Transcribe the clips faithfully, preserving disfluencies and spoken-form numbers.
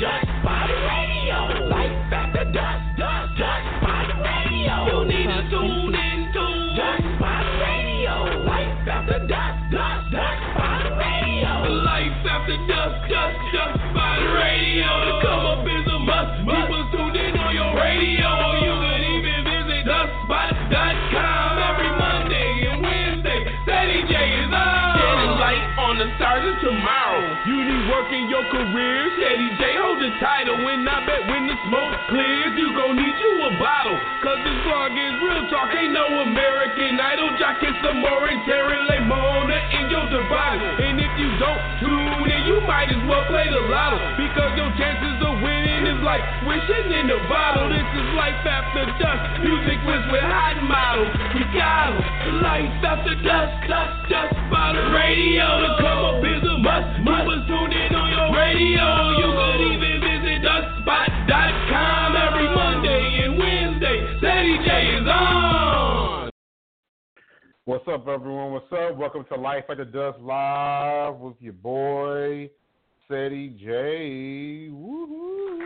Dust Spot Radio. Life after dusk, dust, dust Spot Radio. You need to tune in to Dust Spot Radio. Life after dusk, dust, dust Spot Radio. Life after dusk, dust, dust Spot Radio. To come up is a must. Keep us tuned in on your radio. You can even visit dust spot dot com every Monday and Wednesday. Ceddy J is on. Shedding light on the stars of tomorrow. You need work in your career. Ceddy J hold the title. When I bet when the smoke clears, you gon' need you a bottle. Cause this vlog is real talk. Ain't no American Idol. Jockin' some more and tearing like Mona in your device. And if you don't tune in, you might as well play the lotto. Because your chances of winning is like wishing in a bottle. This is life after dusk. Music was with hot models. We got 'em. Life after dusk. Dusk, dusk, spot radio. To come up is a must. Keep us tuned in on your radio. You could even visit dust spot dot com every Monday and Wednesday. Ceddy J is on. What's up, everyone? What's up? Welcome to Life After Dusk Live with your boy, Ceddy J. Woohoo!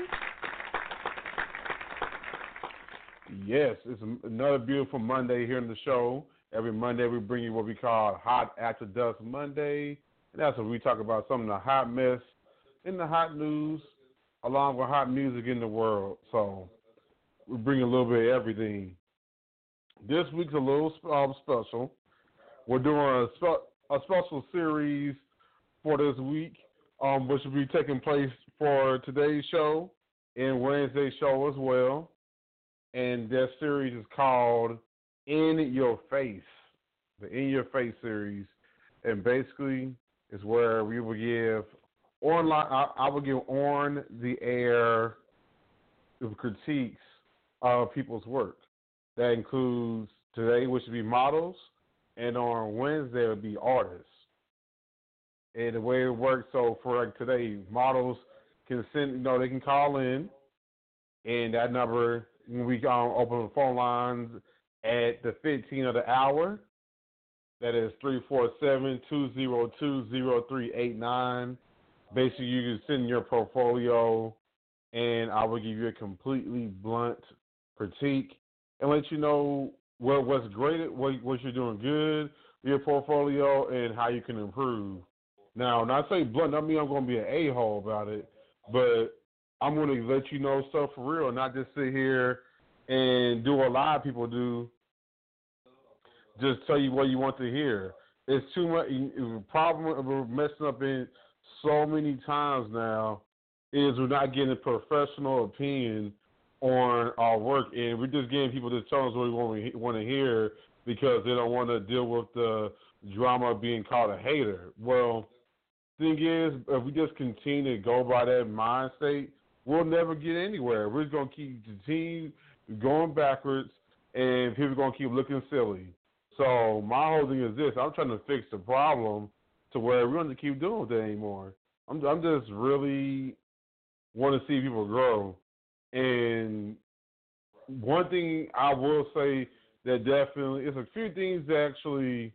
Yes, it's another beautiful Monday here in the show. Every Monday we bring you what we call Hot After Dusk Monday. And that's where we talk about some of the hot mess in the hot news, along with hot music in the world. So we bring a little bit of everything. This week's a little um, special. We're doing a, spe- a special series for this week, um, which will be taking place for today's show and Wednesday's show as well. And that series is called In Your Face, the In Your Face series. And basically, it's where we will give online. I, I will give on the air critiques of people's work. That includes today, which would be models, and on Wednesday it would be artists. And the way it works, so for like today, models can send, you know, they can call in, and that number, when we um, open the phone lines at the fifteen of the hour, that is three four seven, two zero two, zero three eight nine. Basically, you can send your portfolio, and I will give you a completely blunt critique and let you know what, what's great, what, what you're doing good, your portfolio, and how you can improve. Now, when I say blunt, I mean I'm going to be an a-hole about it, but I'm going to let you know stuff for real, not just sit here and do what a lot of people do, just tell you what you want to hear. It's too much. The problem we're messing up in so many times now is we're not getting a professional opinion on our work, and we're just getting people to tell us what we want to, want to hear because they don't want to deal with the drama of being called a hater. Well, thing is, if we just continue to go by that mind state, we'll never get anywhere. We're just going to keep continue going backwards, and people are going to keep looking silly. So my whole thing is this. I'm trying to fix the problem to where we don't have to keep doing it anymore. I'm, I'm just really want to see people grow. And one thing I will say that definitely, it's a few things that actually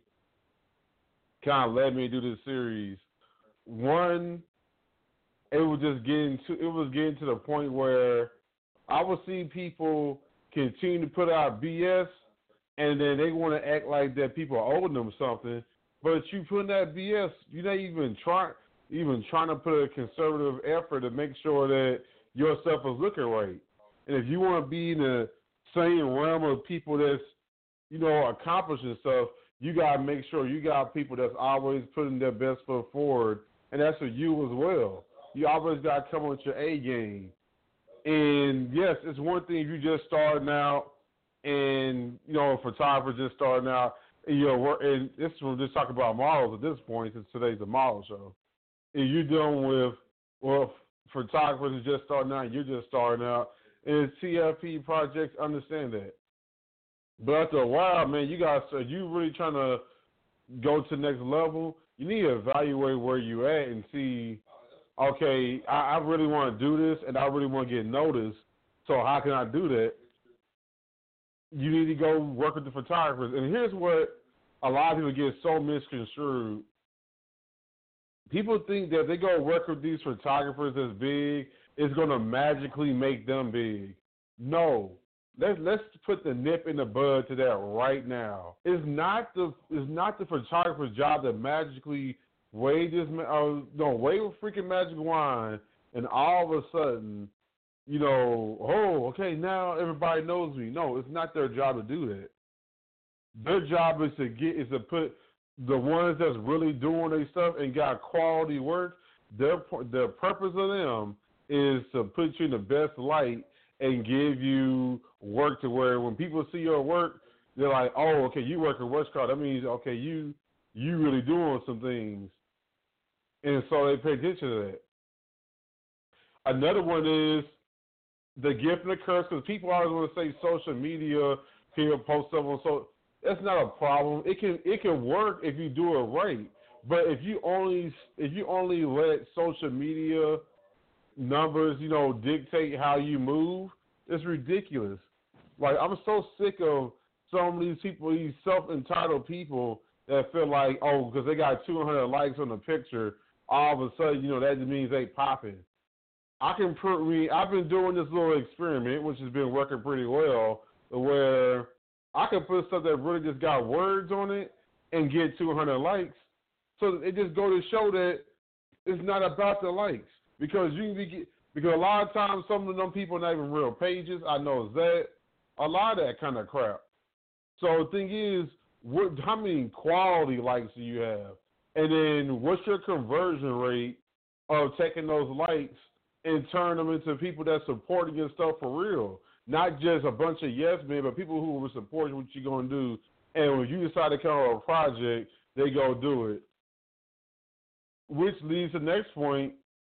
kind of led me to do this series. One, it was just getting to, it was getting to the point where I would see people continue to put out B S, and then they want to act like that people are owing them something. But you putting that B S, you're not even trying, even trying to put a conservative effort to make sure that your stuff is looking right. And if you want to be in the same realm of people that's, you know, accomplishing stuff, you got to make sure you got people that's always putting their best foot forward, and that's for you as well. You always got to come with your A game. And, yes, it's one thing if you just starting out and, you know, a photographer just starting out, and you're work, and this we're just talking about models at this point since today's a model show. And you're dealing with, well, photographers are just starting out, you're just starting out, and T F P projects understand that. But after a while, man, you guys, are you really trying to go to the next level? You need to evaluate where you at and see, okay, I, I really want to do this, and I really want to get noticed, so how can I do that? You need to go work with the photographers. And here's what a lot of people get so misconstrued. People think that they go work with these photographers that's big is going to magically make them big. No. Let's let's put the nip in the bud to that right now. It's not the it's not the photographer's job to magically wave this uh, no wave a freaking magic wand and all of a sudden, you know, oh okay now everybody knows me. No, it's not their job to do that. Their job is to get is to put the ones that's really doing their stuff and got quality work. Their their purpose of them is to put you in the best light and give you work to where when people see your work, they're like, oh, okay, you work at Westcott. That means, okay, you you really doing some things. And so they pay attention to that. Another one is the gift and the curse, because people always want to say social media, people post stuff on social. That's not a problem. It can it can work if you do it right. But if you only if you only let social media numbers, you know, dictate how you move, it's ridiculous. Like, I'm so sick of some of these people, these self-entitled people that feel like, oh, because they got two hundred likes on the picture, all of a sudden, you know, that just means they popping. I can prove, I've been doing this little experiment, which has been working pretty well, where I can put stuff that really just got words on it and get two hundred likes. So it just go to show that it's not about the likes. Because you can be, because a lot of times some of them people are not even real pages. I know that. A lot of that kind of crap. So the thing is, what, how many quality likes do you have? And then what's your conversion rate of taking those likes and turn them into people that supporting your stuff for real? Not just a bunch of yes men, but people who will support what you're going to do. And when you decide to come up with a project, they go do it. Which leads to the next point.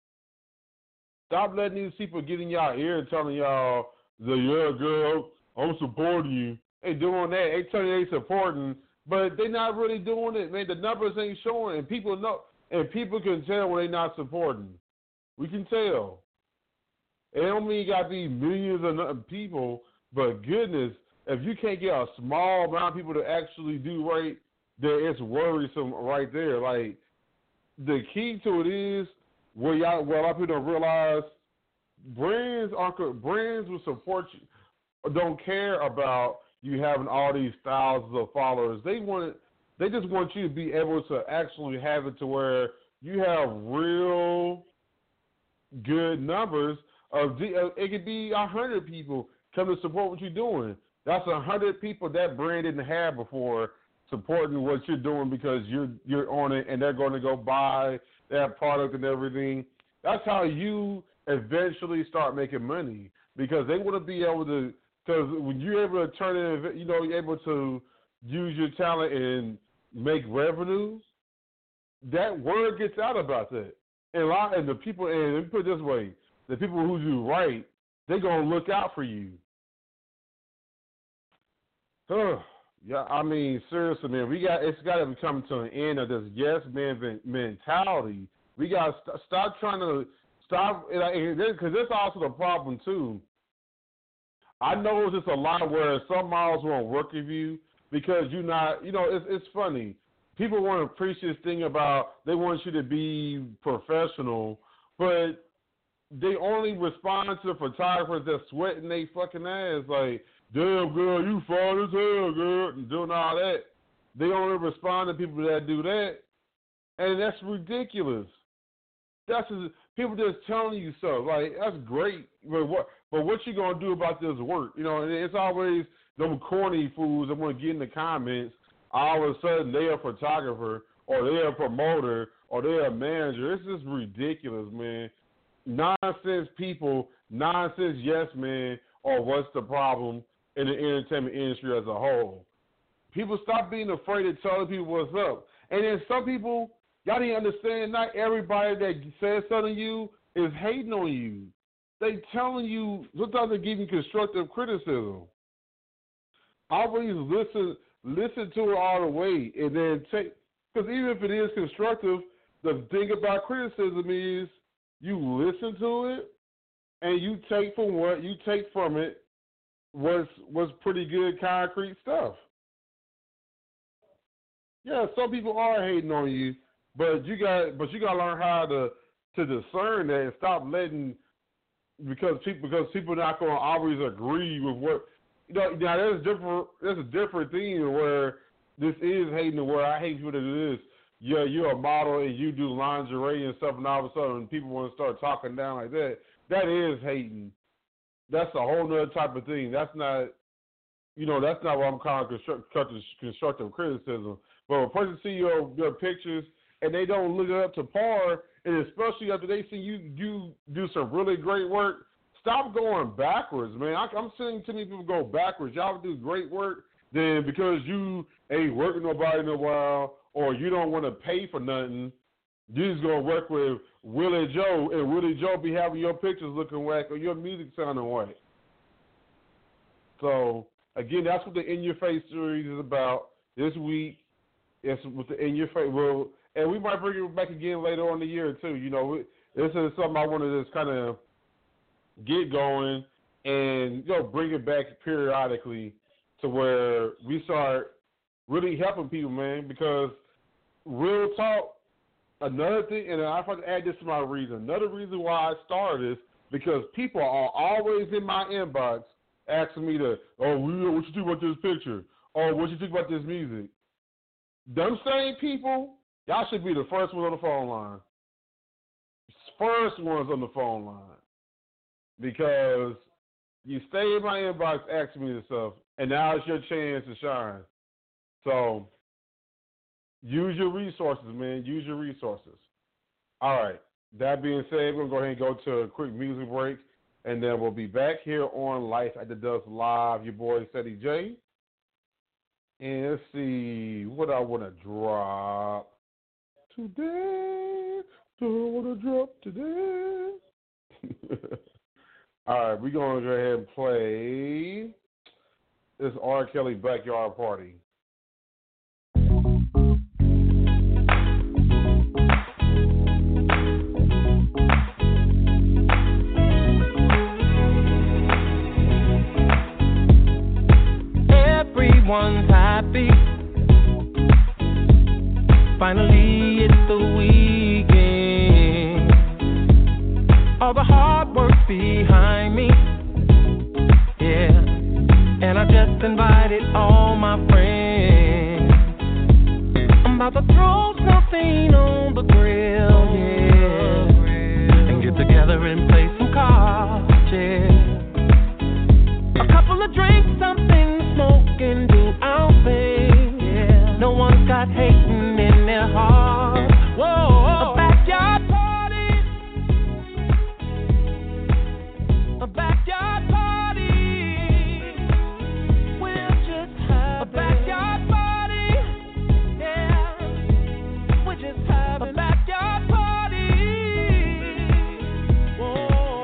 Stop letting these people get in y'all ear and telling y'all, the yeah, girl, I'm supporting you. They doing that. They telling you they supporting, but they not really doing it, man. The numbers ain't showing, and people know, and people can tell when they not supporting. We can tell. It don't mean you got to be millions of people, but goodness, if you can't get a small amount of people to actually do right, then it's worrisome right there. Like, the key to it is, Well, y'all, well, a lot of people don't realize brands aren't brands will support you. Don't care about you having all these thousands of followers. They want they just want you to be able to actually have it to where you have real good numbers of it could be a hundred people come to support what you're doing. That's a hundred people that brand didn't have before supporting what you're doing because you're you're on it and they're going to go buy that product and everything. That's how you eventually start making money because they want to be able to, because when you're able to turn it, you know, you're able to use your talent and make revenue, that word gets out about that. And a lot, and the people, and let me put it this way, the people who do right, they're going to look out for you. Huh. Yeah, I mean, seriously, man, we got it's got to be coming to an end of this yes man mentality. We got to st- stop trying to stop, because that's also the problem too. I know it's just a lot where some models won't work with you because you're not, you know, it's it's funny. People want to preach this thing about they want you to be professional, but they only respond to the photographers that's sweating they fucking ass like, damn, girl, you fine as hell, girl, and doing all that. They only respond to people that do that, and that's ridiculous. That's just, people just telling you stuff. Like, that's great, but what But what you going to do about this work? You know, and it's always them corny fools that want to get in the comments. All of a sudden, they're a photographer, or they're a promoter, or they're a manager. It's just ridiculous, man. Nonsense people, nonsense yes men, or what's the problem in the entertainment industry as a whole. People stop being afraid to tell people what's up. And then some people, y'all didn't understand, not everybody that says something to you is hating on you. They telling you, sometimes they give you constructive criticism. Always listen listen to it all the way and then take, because even if it is constructive, the thing about criticism is you listen to it and you take from what you take from it was was pretty good concrete stuff. Yeah, some people are hating on you, but you got but you got to learn how to to discern that and stop letting because people because people not going to always agree with what you know. Now there's different there's a different thing where this is hating, where I hate what it is. Yeah, you're a model and you do lingerie and stuff, and all of a sudden people want to start talking down like that. That is hating. That's a whole nother type of thing. That's not, you know, that's not what I'm calling constructive, constructive criticism. But when a person see your your pictures and they don't look it up to par, and especially after they see you you do some really great work, stop going backwards, man. I, I'm seeing too many people go backwards. Y'all do great work, then because you ain't working nobody in a while, or you don't want to pay for nothing, you just gonna work with Willie Joe, and Willie Joe be having your pictures looking whack or your music sounding whack. So again, that's what the In Your Face series is about this week. It's with the In Your Face. Well, and we might bring it back again later on in the year too. You know, this is something I want to just kind of get going and you know bring it back periodically to where we start really helping people, man. Because real talk. Another thing, and I have to add this to my reason. Another reason why I started this because people are always in my inbox asking me to, oh, what you think about this picture? Oh, what you think about this music? Them same people, y'all should be the first ones on the phone line. First ones on the phone line. Because you stay in my inbox asking me this stuff, and now it's your chance to shine. So use your resources, man. Use your resources. All right. That being said, we're going to go ahead and go to a quick music break, and then we'll be back here on Life After Dusk Live. Your boy, Ceddy J. And let's see what I want to drop today. Do I want to drop today? All right. We're going to go ahead and play this R. Kelly Backyard Party. Everyone's happy. Finally, it's the weekend. All the hard work's behind me. Yeah. And I just invited all my friends. I'm about to throw something on the grill, yeah. And get together and play some cards, yeah. A couple of drinks, something to smoke and do our thing, yeah. No one's got hating in their heart. Whoa, a backyard party. A backyard party. We'll just have a backyard party. Yeah. We'll just have a backyard party. Whoa.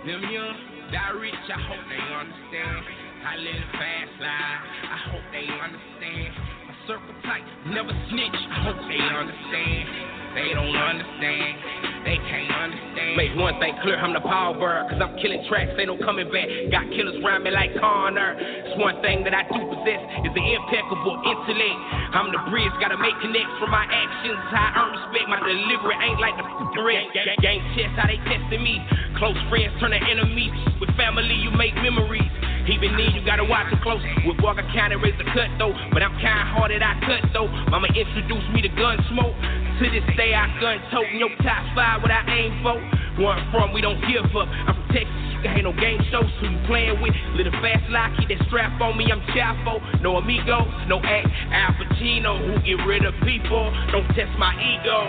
Them young, die rich, I hope they understand. I live a fast life, I hope they understand. My circle tight, never snitch, I hope they understand. They don't understand, they can't understand. Make one thing clear, I'm the power bird, cause I'm killing tracks, they no coming back. Got killers around me like Connor. It's one thing that I do possess, is the impeccable intellect. I'm the bridge, gotta make connects from my actions. I earn respect, my delivery ain't like the rest. Gang chest, how they testing me. Close friends turn to enemies. With family, you make memories. Even then, you gotta watch it close. With Walker County, raise the cut though. But I'm kind-hearted, I cut though. Mama introduced me to gun smoke. To this day, I gun tote. No top five, what I aim for. Where I'm from, we don't give up. I'm from Texas, there ain't no game shows. Who you playing with? Little fast lie, keep that strap on me. I'm Chapo, no amigo, no act. Al Pacino, who get rid of people. Don't test my ego.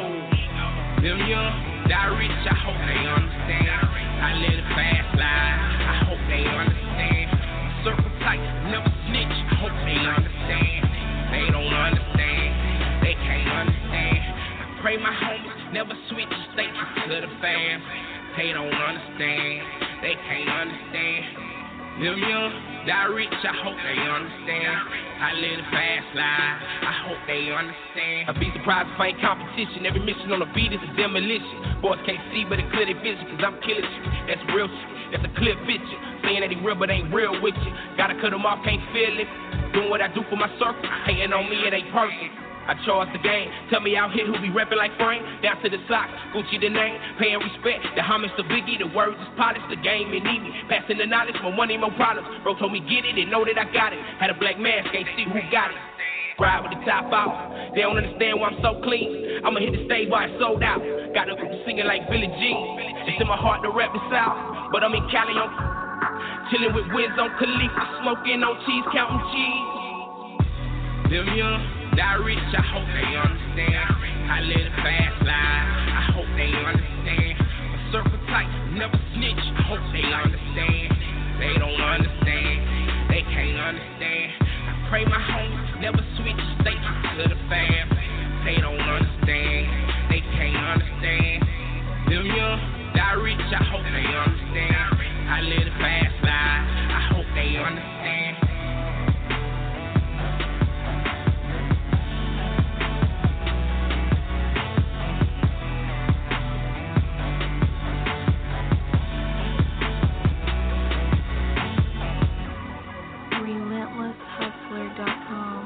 Them young, die rich, I hope they understand. I live a fast life, I hope they understand. Circle tight, never snitch, I hope they understand. They don't understand, they can't understand. I pray my homies never switch states to the fam. They don't understand, they can't understand. Them young, die rich, I hope they understand. I live a fast life, I hope they understand. I'd be surprised if I ain't competition. Every mission on the beat is a demolition. Boys can't see but it clear their vision, cause I'm killing shit. That's real shit, that's a clear picture. Saying that he real but ain't real with you. Gotta cut him off, can't feel it. Doing what I do for my circle, hating on me, it ain't perfect. I charge the game, tell me out here who be reppin' like Frank. Down to the socks, Gucci the name, paying respect. The homage to Biggie, the words is polished, the game it need me. Passing the knowledge, more money, more problems. Bro told me get it and know that I got it. Had a black mask, can't see who got it. Ride with the top out, they don't understand why I'm so clean. I'ma hit the stage while it's sold out. Got the group singing like Billie Jean. It's in my heart to rap the South, but I'm in Cali on chillin' with Wiz on Khalifa, smoking on cheese, counting cheese. Them young, die rich, I hope they understand. I live a fast life, I hope they understand. My circle tight, never snitch, I hope they understand. They don't understand, they can't understand. I pray my homies never switch states to the fam. They don't understand, they can't understand. Them young, die rich, I hope they understand. I live a fast life, I hope they understand. relentless hustler dot com.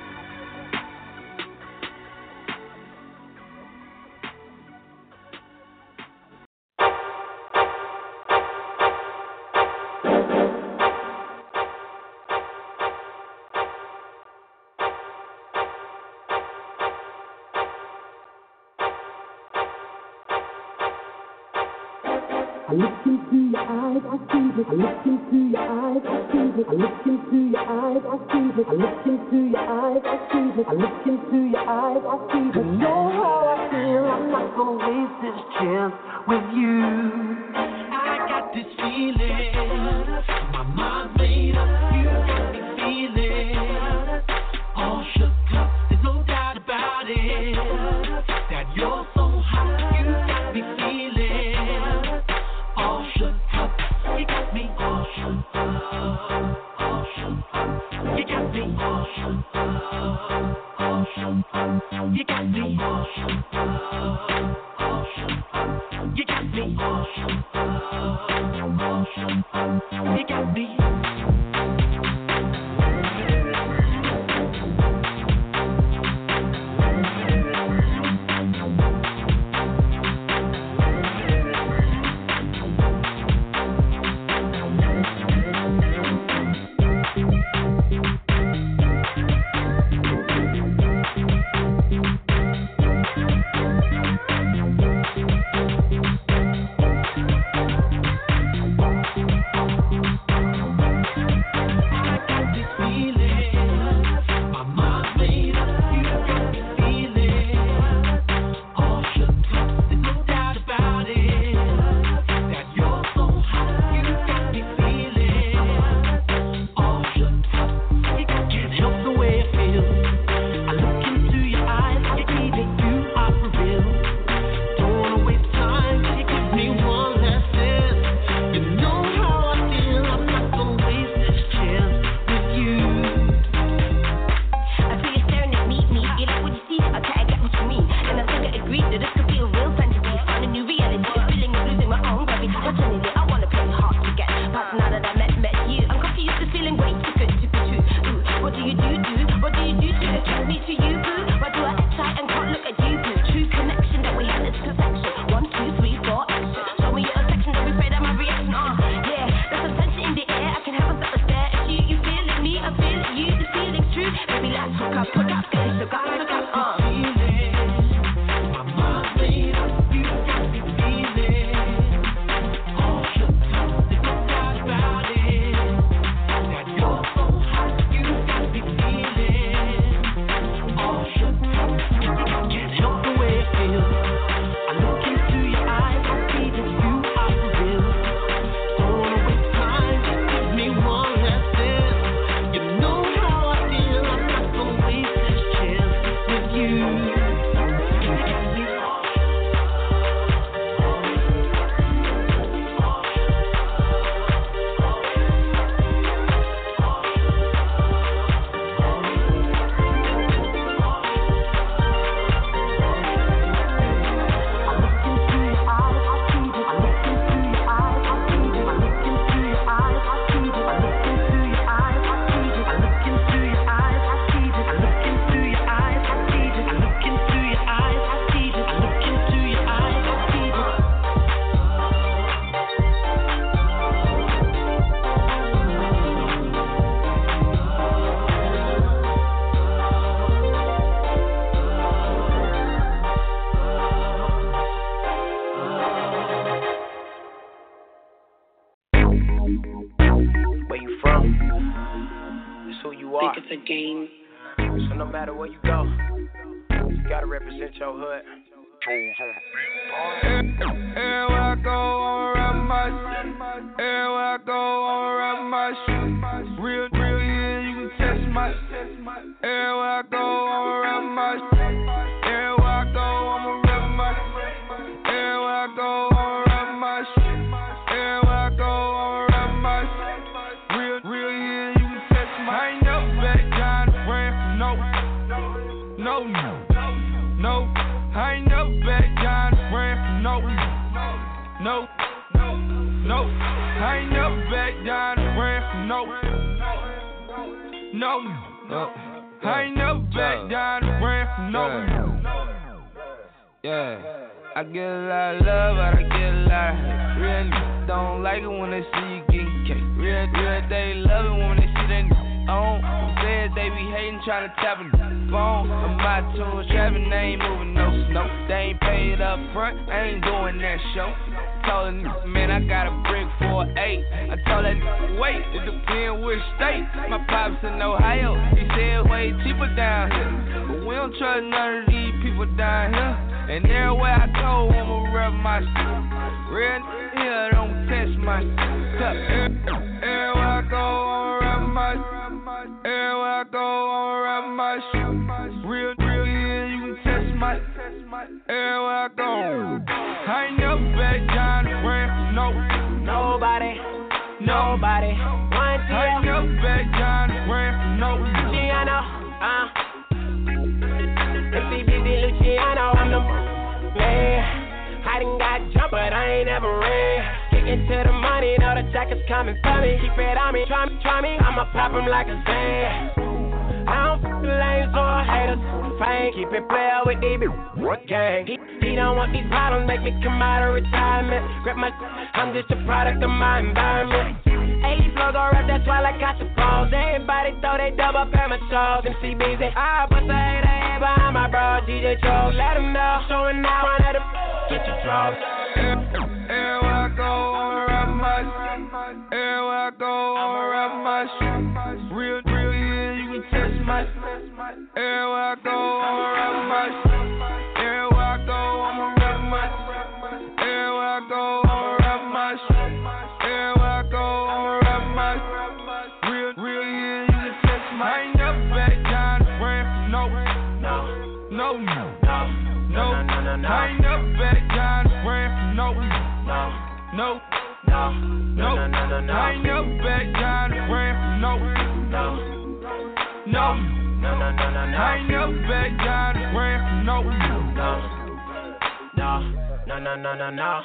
I look into your eyes, I see it. I look into your eyes, I see it. I look into your eyes, I see it. I look into your eyes, I see it. I look into your eyes, I see it. You know how I feel, I'm not gonna waste this chance with you. I got this feeling, my mind made up, you got me feeling all shook up, there's no doubt about it, that you're so hot, you got me feeling. You got me all shook up, all shook up. You got me all shook up, all shook up. You got me all shook up, all shook up. You got me all shook up, all shook up. You got me. the game. So no matter where you go, you gotta represent your hood. Everywhere I go, I'ma rap my shit. Everywhere I go, I'ma rap my shit. Real, real, yeah, you can test my. Everywhere I go, I'ma rap my shit. Everywhere I go, I'ma rap my shit. Everywhere I go, I'ma rap my shit. Everywhere I go, I'ma rap my shit. Real, real, yeah, you can test my. I ain't never back down the brand, no, no, no, no. I ain't never back down the brand, no, no, no. I ain't never back down the brand, no, no, no. I ain't never back down the brand, no. Yeah, I get a lot of love, but I get a lot of hate. Real niggas don't like it when they see you getting cake. Real, real, they love it when they see that nigga on. Said they be hating, trying to tap a phone. I'm my tools, trapping, they ain't moving no snow. They ain't paid up front, I ain't doing that show. Told a nigga, man, I got a brick for eight. I told that nigga, wait, it depends which state. My pops in Ohio, he said way cheaper down here. But we don't trust none of these people down here. And everywhere I go, I'ma rep my shit. Real nigga here, don't test my shit. Everywhere I go, I'ma rep my shit. Everywhere I go, I'ma rep my shit. Real, real, yeah, you can test my shit. Everywhere I go, I ain't never back down the brand, no. Nobody, nobody. One to I ain't never back down the brand, no. Luciano, uh. If he busy Luciano, I'm the man. I done got jumped, but I ain't never ran. Kicking to the money, know the check is coming for me. Keep it on me, try me, try me. I'ma pop him like a Zan. I don't f*** the lanes or haters. Fame, keep it player with D B gang. He, he don't want these problems, make me come out of retirement. Grab my, I'm just a product of my environment. eighty flows on rap, that's why I got the balls. Everybody throw they dub up at my shows. M C B's and I bust a hater head behind my bro. D J Joe, let him know. Showing out, run at him, get your drugs. Everywhere I go, I'ma rap my shit. Everywhere I go, I'ma rap my shit. Real, real, yeah, you can test my shit. Everywhere I go, I'ma rap my shit. Everywhere I go, I'ma rap my shit. Everywhere I go, I'ma rap my shit. Everywhere I go, I'ma rap my shit. Real, real, yeah, you can test my. I ain't never back down the brand, no, no, no, no, no. I ain't never back down the brand, no, no, no, no, no. I ain't never back down the brand, no, no, no, no. I ain't never back down the brand, no, no, no, no, no, no, no.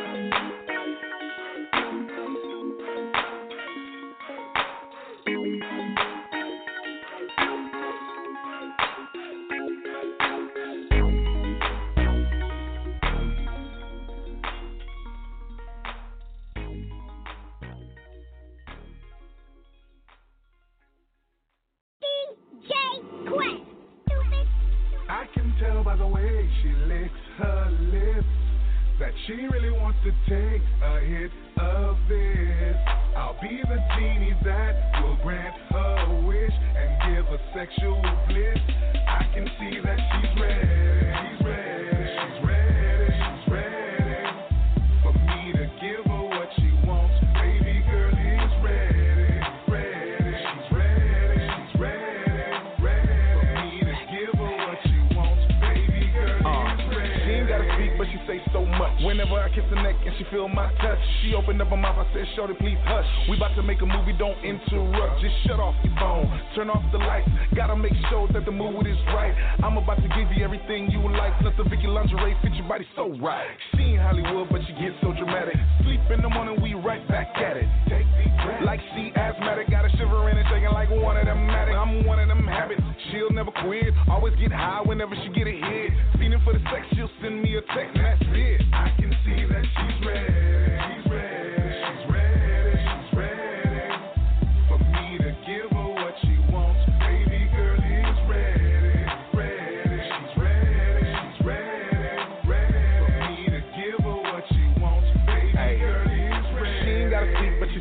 I can tell by the way she licks her lips that she really wants to take a hit of this. I'll be the genie that will grant her wish and give her sexual bliss. I can see that she's ready, she's ready, she's ready, she's ready for me to give her what she wants. Baby girl is ready, ready, she's ready, she's ready, ready for me to give her what she wants. Baby girl is ready. She ain't gotta speak, but she say so much. Whenever I kiss her neck and she feel my touch, she opened up her mouth, I said, shorty, please hush. We about to make a movie, don't interrupt. Just shut off your phone, turn off the lights. Gotta make sure that the mood is right. I'm about to give you everything you like. Let the Vicky lingerie fit your body so right. She ain't Hollywood, but she gets so dramatic. Sleep in the morning, we right back at it. Take deep breath. Like she asthmatic, got a shiver in it, shaking like one of them Matic. I'm one of them habits. She'll never quit, always get high whenever she get a hit. Feeling for the sex, she'll send me a text, and that's it. I can see that she's ready, she's ready, she's ready, she's ready for me to give her what she wants. Baby girl is ready, ready, she's ready, she's ready, ready for me to give her what she wants. Baby girl is ready. She ain't gotta speak, but she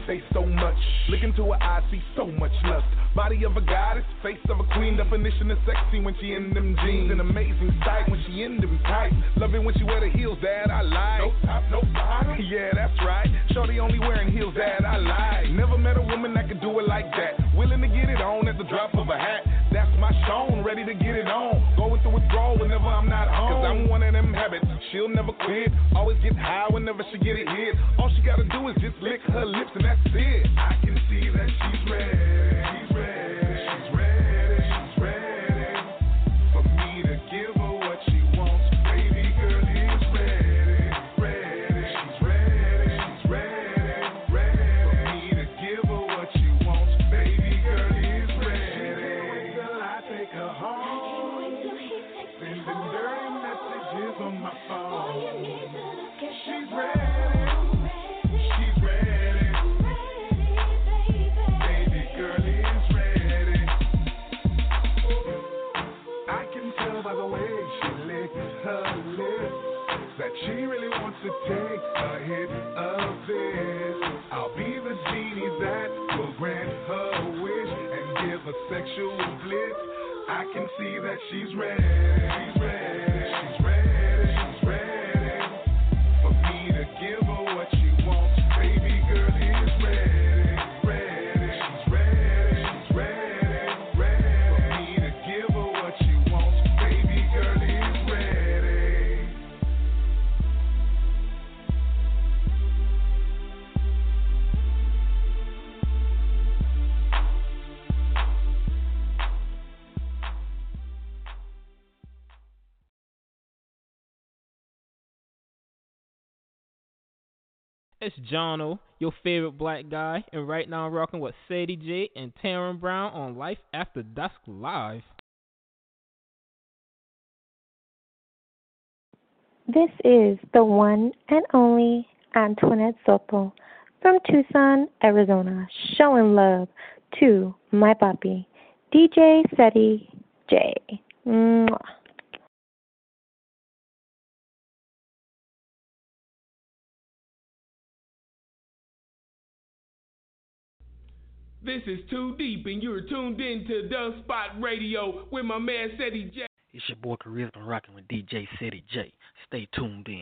say so much. Look into her eyes, see so much lust. Body of a goddess, face of a queen. Definition of sexy when she in them jeans. An amazing sight when she in them tights. Love it when she wear the heels that I like. No top, no bottom. Yeah, that's right. Shorty only wearing heels that I like. Never met a woman that could do it like that. Willing to get it on at the drop of a hat. That's my Sean, ready to get it on. Going through withdrawal whenever I'm not home. Cause I'm one of them habits, she'll never quit. Always get high whenever she get it hit. All she gotta do is just lick her lips and that's it. I can see that she's ready. She's ready. She's ready. She's ready. For me to give her what she wants. Baby girl is ready. Ready. She's ready. She's ready. Ready. For me to give her what she wants. Baby girl is ready. Till I take her home. Sending dirty messages on my phone. She's ready. She's ready. Baby girl is ready. I can tell by the way she licks her lips that she really wants to take a hit of this. I'll be the genie that will grant her wish and give her sexual bliss. I can see that she's ready. She's ready. She's ready. She's ready. For me to give her what she wants. Baby girl is ready. Ready. She's ready. She's ready. Ready. For me to give her what she wants. Baby girl is ready. It's Jono, your favorite black guy, and right now I'm rocking with Sadie J and Taryn Brown on Life After Dusk Live. This is the one and only Antoinette Soto from Tucson, Arizona, showing love to my puppy, D J Sadie J. Mwah. This is Too Deep, and you're tuned in to The Spot Radio with my man Sadie J. It's your boy Charisma rocking with D J Sadie J. Stay tuned in.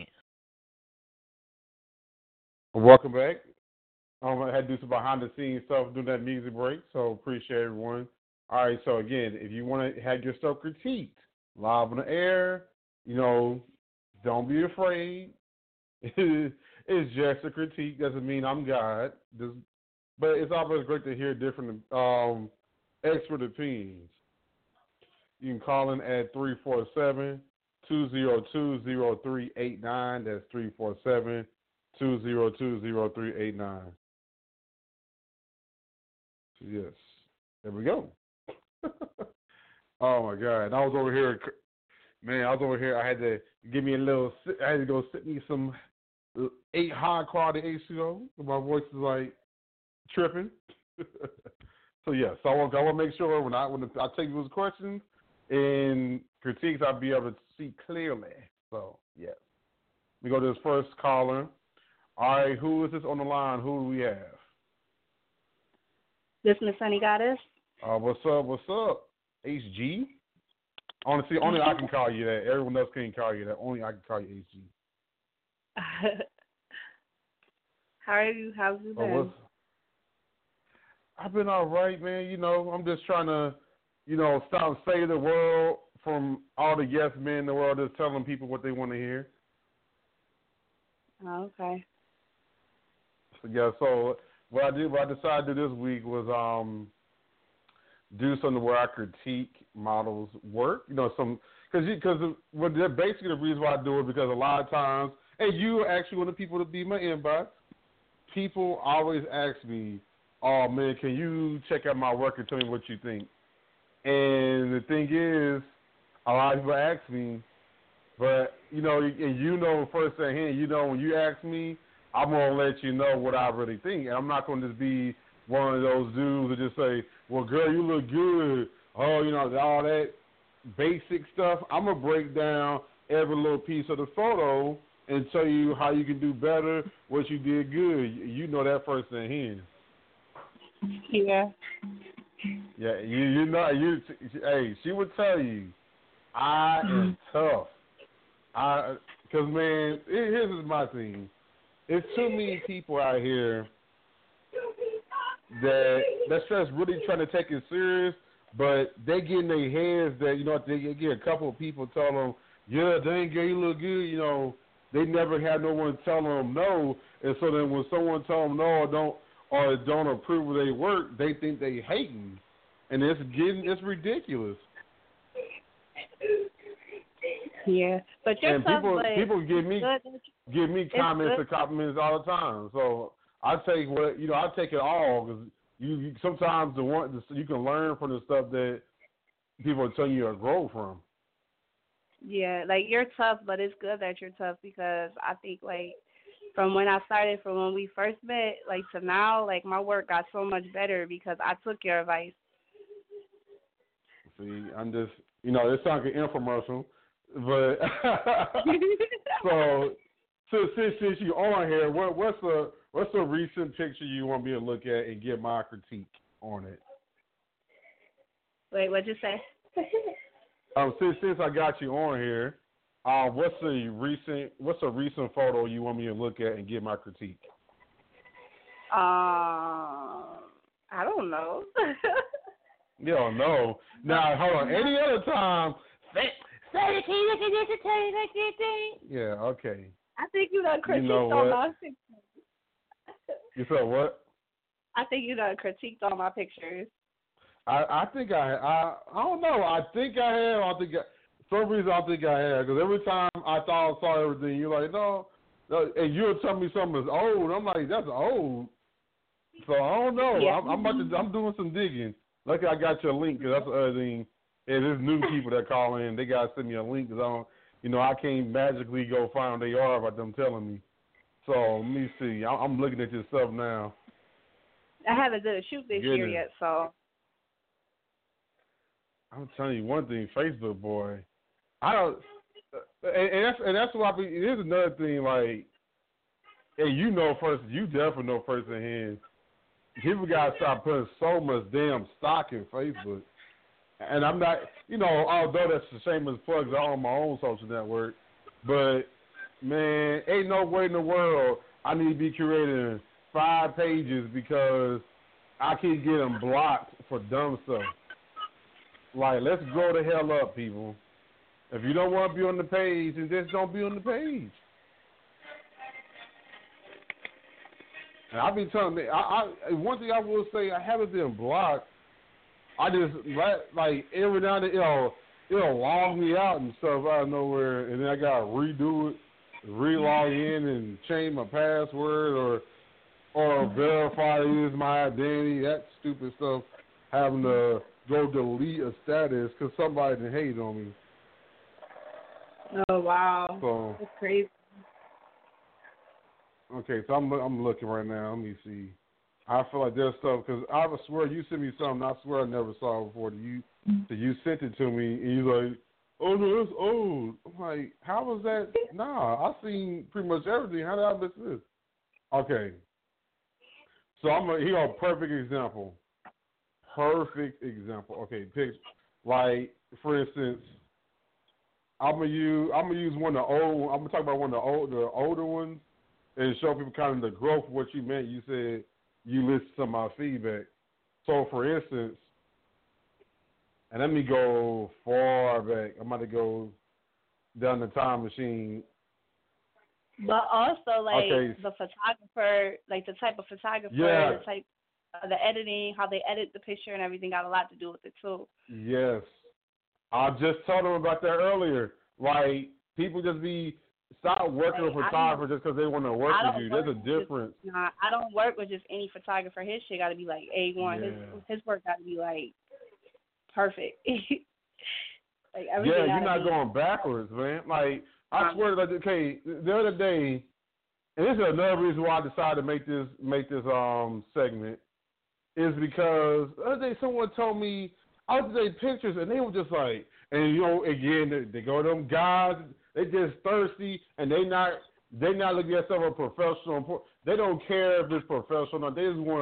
Welcome back. Um, I had to do some behind the scenes stuff during that music break, so appreciate everyone. All right, so again, if you want to have your stuff critiqued live on the air, you know, don't be afraid. It's just a critique. Doesn't mean I'm God. Just, but it's always great to hear different um, expert opinions. You can call in at three four seven, two zero two, zero three eight nine. That's three four seven, two zero two, zero three eight nine. Yes. There we go. Oh, my God. I was over here. Man, I was over here. I had to give me a little, I had to go sit me some eight high quality H two O. My voice is like tripping. So, yeah. So I want, I want to make sure when I, when I take those questions and critiques, I'll be able to see clearly. So, yes. We go to this first caller. All right. Who is this on the line? Who do we have? This Miss Sunny Goddess. Uh, what's up? What's up? H G? Honestly, only I can call you that. Everyone else can't call you that. Only I can call you H G. How are you? How's you been? Oh, I've been all right, man. You know, I'm just trying to, you know, stop save the world from all the yes men in the world that's telling people what they want to hear. Oh, okay. So, yeah, so what I did, what I decided to do this week was um, do something where I critique models' work. You know, some because because well, basically the reason why I do it because a lot of times, and you are actually one of the people to be in my inbox. People always ask me, "Oh man, can you check out my work and tell me what you think?" And the thing is, a lot of people ask me, but you know, and you know first hand, you know, when you ask me, I'm going to let you know what I really think. And I'm not going to just be one of those dudes that just say, well, girl, you look good. Oh, you know, all that basic stuff. I'm going to break down every little piece of the photo and tell you how you can do better, what you did good. You know that first thing. Yeah. Yeah, you you know you. Hey, she would tell you, I am tough. I, cause man, here's my thing. There's too many people out here that that's just really trying to take it serious, but they get in their heads that, you know, they get a couple of people tell them, yeah, dang girl, you look good, you know. They never had no one telling them no, and so then when someone tells them no or don't or don't approve of their work, they think they hating, and it's getting it's ridiculous. Yeah, but you're and tough, people but people give me good. give me comments good. and compliments all the time. So I take what you know. I take it all because you, you sometimes the one the, you can learn from the stuff that people are telling you to grow from. Yeah, like you're tough, but it's good that you're tough because I think like from when I started, from when we first met, like to now, like my work got so much better because I took your advice. See, I'm just you know it sounds like an infomercial, but so so since since you on here, what what's a what's a recent picture you want me to look at and get my critique on it? Wait, what'd you say? Um, since since I got you on here, uh, what's a recent what's a recent photo you want me to look at and get my critique? Um, I don't know. You don't know. Now hold on. Any other time? Say, say, can you look at this and tell you like this thing? Yeah. Okay. I think you done critiqued you know on what? my pictures. You said what? I think you done critiqued on my pictures. I, I think I, I I don't know. I think I have. I think I, for some reason I think I have because every time I thought I saw everything, you're like, no, no, and you'll tell me something is old. I'm like, that's old. So I don't know. Yeah. I'm, I'm about to. I'm doing some digging. Lucky I got your link because that's the other thing. And there's new people that call in. They gotta send me a link because I don't. You know, I can't magically go find who they are by them telling me. So let me see. I, I'm looking at your stuff now. I haven't done a shoot this Goodness. year yet, so. I'm telling you one thing, Facebook boy. I don't, and, and that's and that's why. I be, here's another thing, like, and you know first, you definitely know firsthand. People gotta stop putting so much damn stock in Facebook. And I'm not, you know, although that's the same as plugs, I own my own social network. But man, ain't no way in the world I need to be creating five pages because I keep getting blocked for dumb stuff. Like, let's grow the hell up, people. If you don't want to be on the page, then just don't be on the page. And I've been telling me, I, I, one thing I will say, I haven't been blocked. I just, let, like, every now and then, you know, it'll log me out and stuff out of nowhere, and then I got to redo it, re-log in and change my password or or verify it is my identity, that stupid stuff, having to go delete a status because somebody done hated on me. Oh, wow. So, that's crazy. Okay, so I'm I'm looking right now. Let me see. I feel like there's stuff because I swear you sent me something. I swear I never saw it before. You, so you sent it to me, and you're like, "Oh no, it's old." I'm like, "How was that?" Nah, I seen pretty much everything. How did I miss this? Okay, so I'm a, here a perfect example. Perfect example. Okay, pick like for instance, I'm gonna use I'm gonna use one of the old. I'm gonna talk about one of the old the older ones and show people kind of the growth of what you meant. You said you listened to my feedback. So for instance, and let me go far back. I'm about to go down the time machine. But also, like, okay. the photographer, like, the type of photographer, yeah. the type, uh, the editing, how they edit the picture and everything got a lot to do with it, too. Yes. I just told them about that earlier. Like, people just be, stop working like, with photographers just because they want to work with you. There's a difference. Just, nah, I don't work with just any photographer. His shit got to be, like, A one. Yeah. His, his work got to be, like, perfect. like, yeah, you're not be, going backwards, man. Like, I swear, like, okay, the other day, and this is another reason why I decided to make this make this um segment, is because the other day someone told me I was taking pictures and they were just like, and you know, again they, they go to them guys, they just thirsty and they not they not looking at stuff as professional. They don't care if it's professional. They just want to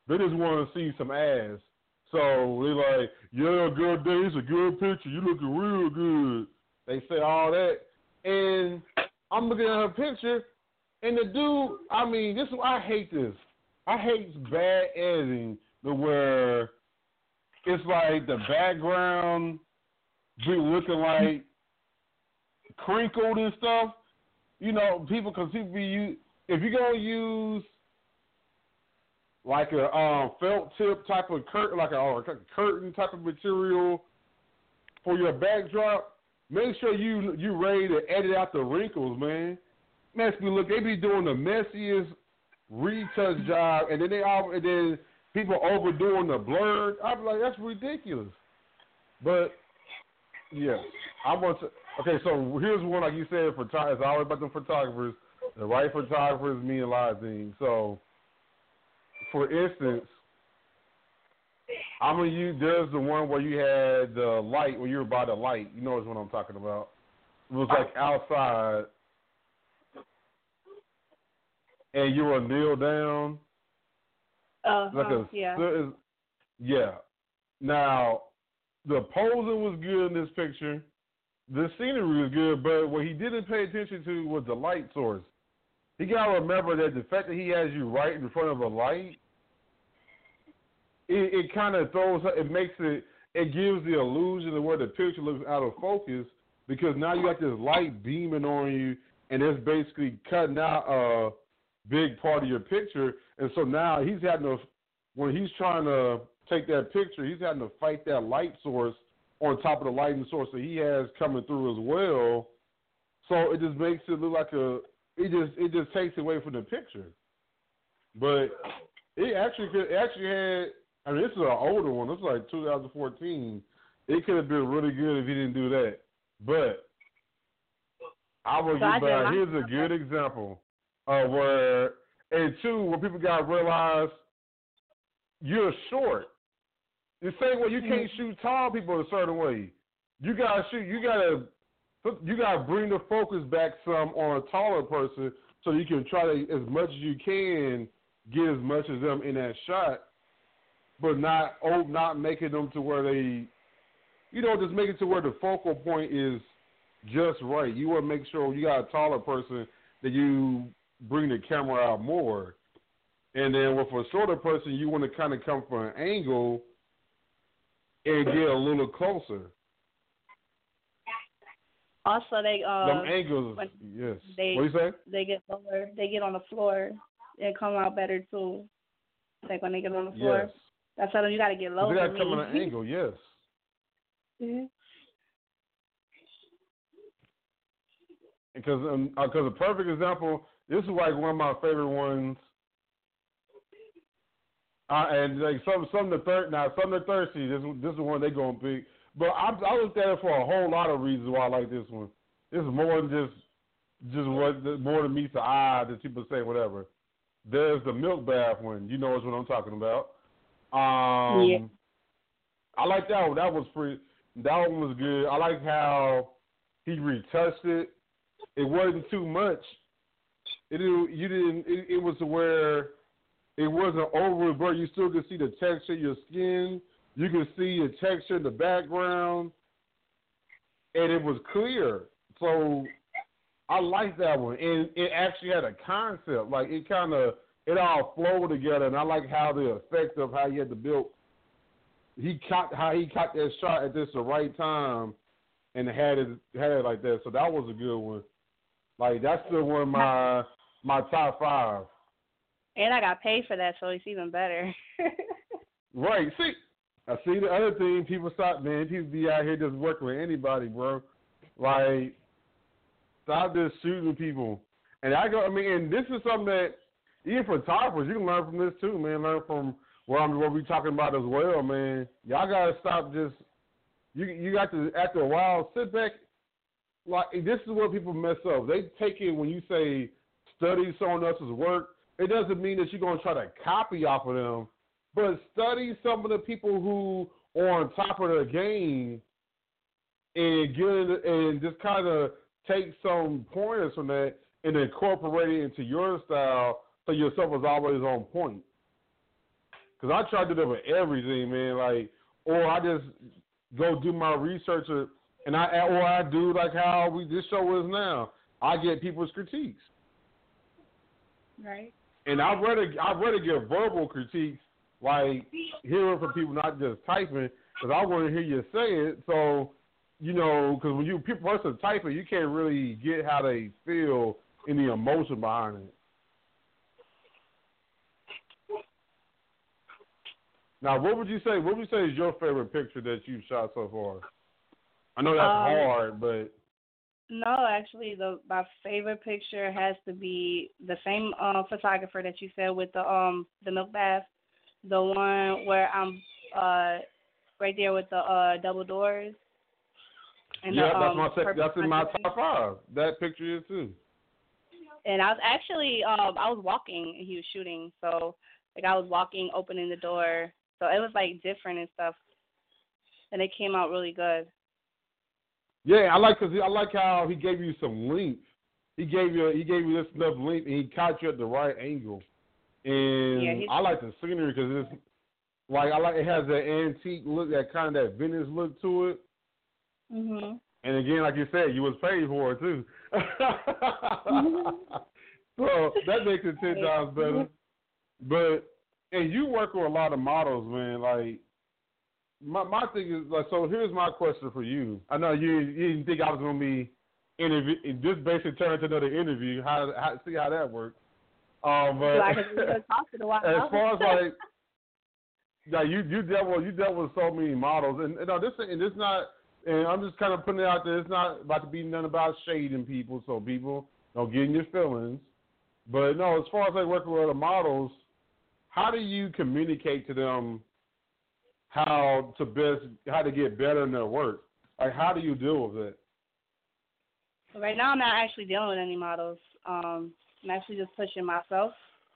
They just want to see some ass. So they're like, yeah, good day, it's a good picture. You looking real good. They say all that. And I'm looking at her picture, and the dude, I mean, this I hate this. I hate bad editing to where it's like the background be looking like crinkled and stuff. You know, people, because people be use, if you're going to use like a um, felt tip type of curtain, like a, or a curtain type of material for your backdrop, make sure you you ready to edit out the wrinkles, man. Man, be look, they be doing the messiest retouch job, and then they all, and then people overdoing the blur. I'm like, that's ridiculous. But yes, I want to. Okay, so here's one, like you said, for it's always about the photographers. The right photographers mean a lot of things. So, for instance, I'm gonna use. There's the one where you had the light, where you were by the light. You know what I'm talking about. It was like outside, and you were kneel down. Uh, like a, yeah. Yeah. Now, the posing was good in this picture. The scenery was good, but what he didn't pay attention to was the light source. You gotta remember that the fact that he has you right in front of a light, it, it kind of throws, it makes it, it gives the illusion of where the picture looks out of focus, because now you got this light beaming on you, and it's basically cutting out a big part of your picture. And so now he's having to, when he's trying to take that picture, he's having to fight that light source on top of the lighting source that he has coming through as well. So it just makes it look like a, it just it just takes away from the picture. But it actually could, it actually had, I mean, this is an older one. This is like two thousand fourteen. It could have been really good if he didn't do that. But I will give back, here's a good example of where, and two, where people got to realize you're short. The same way you can't shoot tall people a certain way. You gotta shoot. You gotta. You gotta bring the focus back some on a taller person, so you can try to, as much as you can, get as much as them in that shot, but not oh, not making them to where they, you know, just make it to where the focal point is just right. You want to make sure you got a taller person that you bring the camera out more, and then with a shorter person, you want to kind of come from an angle and get a little closer. Also, they um, Them angles, yes. They, what do you say? They get lower. They get on the floor. They come out better too. Like when they get on the floor. Yes. That's how you got to get low. They got to come on an angle. Yes. Mm-hmm. Because um, uh, cause a perfect example, this is like one of my favorite ones. Uh, and like some some the third now some the thirsty. This this is one they gonna pick. But I, I looked at it for a whole lot of reasons why I like this one. This is more than just just what more than meets the eye that people say whatever. There's the milk bath one. You know what I'm talking about. Um, yeah. I like that one. That was pretty. That one was good. I like how he retouched it. It wasn't too much. It you didn't. It, it was where it wasn't over, but you still could see the texture of your skin. You could see the texture in the background, and it was clear. So I like that one, and it actually had a concept. Like it kind of it all flowed together, and I like how the effect of how he had to build. He caught how he caught that shot at just the right time, and had it had it like that. So that was a good one. Like that's still one of my my top five. And I got paid for that, so it's even better. Right. See, I see the other thing. People stop, man. People be out here just working with anybody, bro. Like, stop just shooting people. And I go. I mean, and this is something that even photographers, you can learn from this too, man. Learn from what I'm what we talking about as well, man. Y'all gotta stop just. You you got to after a while sit back. Like this is where people mess up. They take it when you say study someone else's work. It doesn't mean that you're going to try to copy off of them, but study some of the people who are on top of their game and get it, and just kind of take some pointers from that and incorporate it into your style so your stuff is always on point. because I try to do that with everything, man. Like, or I just go do my research, and I or I do like how we this show is now. I get people's critiques. Right. And I'd rather I'd rather get verbal critiques, like hearing from people, not just typing, because I want to hear you say it. So, you know, because when you people person typing, you can't really get how they feel and the emotion behind it. Now, what would you say? What would you say is your favorite picture that you've shot so far? I know that's um, hard, but. No, actually, the my favorite picture has to be the same uh, photographer that you said with the um the milk bath, the one where I'm uh right there with the uh double doors. And yeah, the, that's um, my sec- that's in my top five. That picture is too. And I was actually um I was walking and he was shooting, so like I was walking, opening the door, so it was like different and stuff, and it came out really good. Yeah, I like cause I like how he gave you some length. He gave you he gave you this enough length, and he caught you at the right angle. And yeah, I like the scenery because it's like I like it has that antique look, that kind of that vintage look to it. Mhm. And again, like you said, you was paid for it too. So that makes it ten times better. But and you work with a lot of models, man. Like. My my thing is like so. Here's my question for you. I know you you didn't think I was gonna be interview. This basically turned into another interview. How, how see how that works? Um, but so I can talk to the White as far as like, yeah, you you dealt with you dealt with so many models, and you know this and this not. And I'm just kind of putting it out there. It's not about to be none about shading people, so people don't get in your feelings. But no, as far as like working with the models, how do you communicate to them? How to best, how to get better in their work? Like, how do you deal with it? Right now, I'm not actually dealing with any models. Um, I'm actually just pushing myself.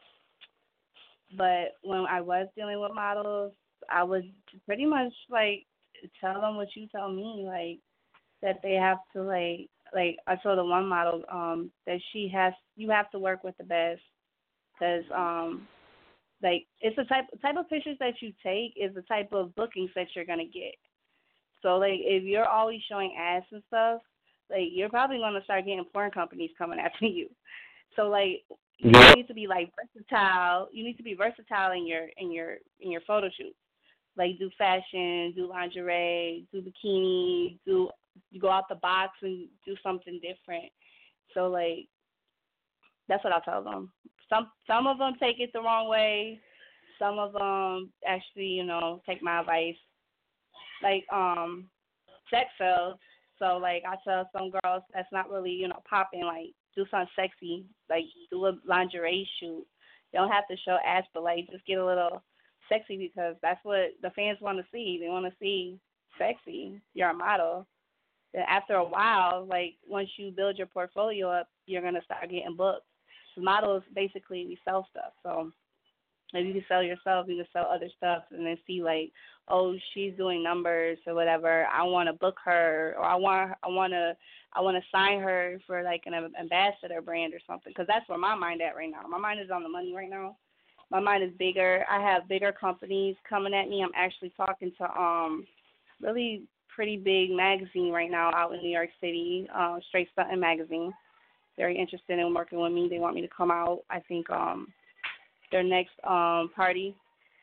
But when I was dealing with models, I would pretty much like tell them what you tell me, like that they have to like, like I told the one model um, that she has, you have to work with the best, because um. Like, it's the type type of pictures that you take is the type of bookings that you're going to get. So, like, if you're always showing ass and stuff, like, you're probably going to start getting porn companies coming after you. So, like, you yeah. need to be, like, versatile. You need to be versatile in your in your, in your photo shoots. Like, do fashion, do lingerie, do bikini, do you go out the box and do something different. So, like, that's what I'll tell them. Some some of them take it the wrong way. Some of them actually, you know, take my advice. Like, um, sex sells. So, like, I tell some girls that's not really, you know, popping, like, do something sexy. Like, do a lingerie shoot. You don't have to show ass, but, like, just get a little sexy because that's what the fans want to see. They want to see sexy. You're a model. Then after a while, like, once you build your portfolio up, you're going to start getting booked. Models, basically, we sell stuff. So if you can sell yourself, you can sell other stuff and then see, like, oh, she's doing numbers or whatever. I want to book her, or I want I want to I want to sign her for, like, an ambassador brand or something, because that's where my mind at right now. My mind is on the money right now. My mind is bigger. I have bigger companies coming at me. I'm actually talking to um really pretty big magazine right now out in New York City, uh, Straight Stunting Magazine. Very interested in working with me. They want me to come out. I think um, their next um, party,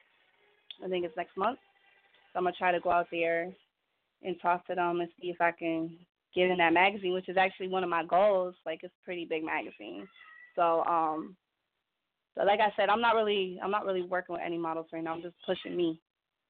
I think it's next month. So I'm going to try to go out there and talk to them and see if I can get in that magazine, which is actually one of my goals. Like, it's a pretty big magazine. So, um, so like I said, I'm not really, I'm not really working with any models right now. I'm just pushing me.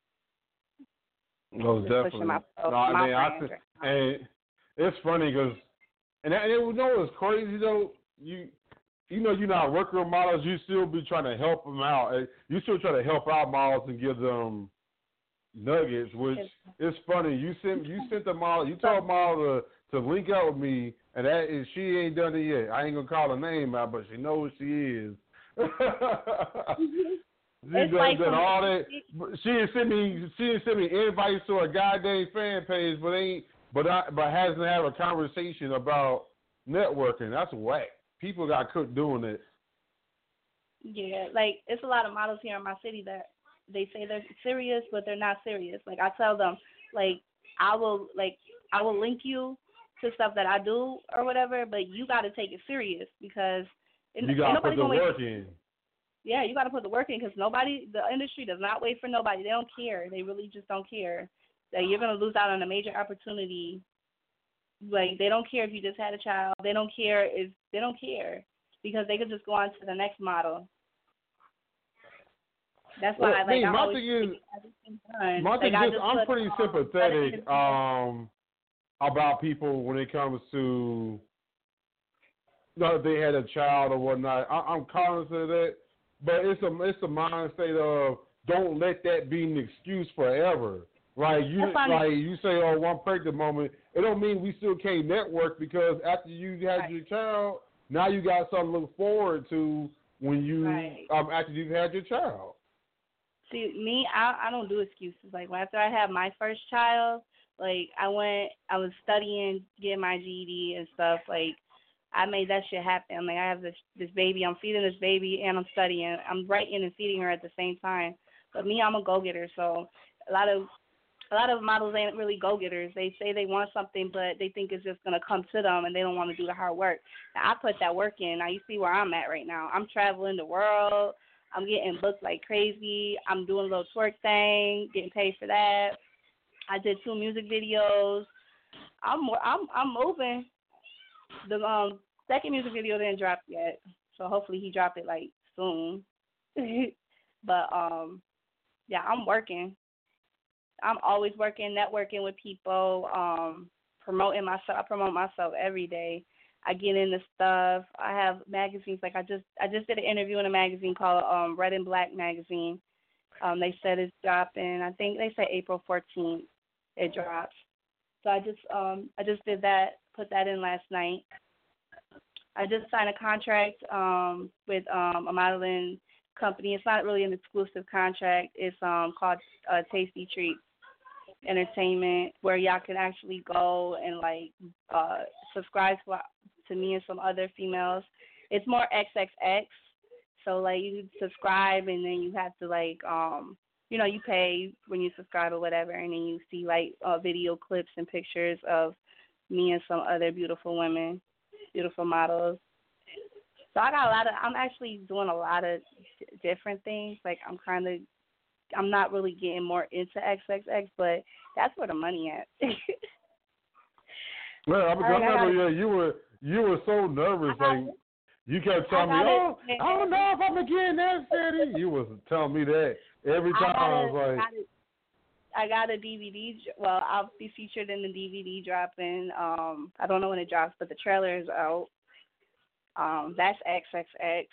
Oh, just definitely. Pushing myself, no, I my mean, I brand th- right and it's funny because. And, and you know what's crazy though? You you know you're not working with models. You still be trying to help them out. You still try to help out models and give them nuggets. Which is funny. You sent you sent the model. You told model to, to link up with me, and that is she ain't done it yet. I ain't gonna call her name out, but she knows she is. She done, like done all that. She ain't sent me. She ain't sent me invites to a goddamn fan page, but ain't. But I, but hasn't had a conversation about networking. That's whack. People got cooked doing it. Yeah, like, it's a lot of models here in my city that they say they're serious, but they're not serious. Like I tell them, like I will like I will link you to stuff that I do or whatever, but you got to take it serious because it, you got to put the work wait. in. Yeah, you got to put the work in because nobody, the industry does not wait for nobody. They don't care. They really just don't care that you're going to lose out on a major opportunity. Like they don't care if you just had a child. They don't care if they don't care because they could just go on to the next model. That's why well, I like. me, I my always thing is, done. my like, thing I is, just I'm put, pretty um, sympathetic um, about people when it comes to, you know, if they had a child or whatnot. I, I'm cognizant of that, but it's a it's a mind state of don't let that be an excuse forever. Like you, like you say, oh, one pregnant moment. It don't mean we still can't network because after you had right. your child, now you got something to look forward to when you right. um after you've had your child. See, me, I I don't do excuses. Like after I had my first child, like I went, I was studying, getting my G E D and stuff. Like I made that shit happen. Like I have this this baby, I'm feeding this baby and I'm studying. I'm writing and feeding her at the same time. But me, I'm a go-getter, so a lot of A lot of models ain't really go-getters. They say they want something, but they think it's just going to come to them, and they don't want to do the hard work. Now, I put that work in. Now, you see where I'm at right now. I'm traveling the world. I'm getting booked like crazy. I'm doing a little twerk thing, getting paid for that. I did two music videos. I'm I'm I'm moving. The um second music video didn't drop yet, so hopefully he drop it like soon. But um, yeah, I'm working. I'm always working, networking with people, um, promoting myself. I promote myself every day. I get into stuff. I have magazines. Like I just, I just did an interview in a magazine called um, Red and Black Magazine. Um, they said it's dropping. I think they said April fourteenth it drops. So I just, um, I just did that. Put that in last night. I just signed a contract um, with um, a modeling company. It's not really an exclusive contract. It's um, called uh, Tasty Treats Entertainment, where y'all can actually go and like uh, subscribe to, to me and some other females. It's more X X X, so like you subscribe and then you have to like um you know you pay when you subscribe or whatever, and then you see like uh, video clips and pictures of me and some other beautiful women, beautiful models. So I got a lot of. I'm actually doing a lot of d- different things. Like I'm kind of. I'm not really getting more into X X X, but that's where the money at. Well, I, I remember yeah, you were you were so nervous, like you kept telling me, "Oh, I don't know if I'm gonna get in that city." You was telling me that every time. I, gotta, I was like, I got, a, I got a D V D. Well, I'll be featured in the D V D dropping. Um, I don't know when it drops, but the trailer is out. Um, that's X X X.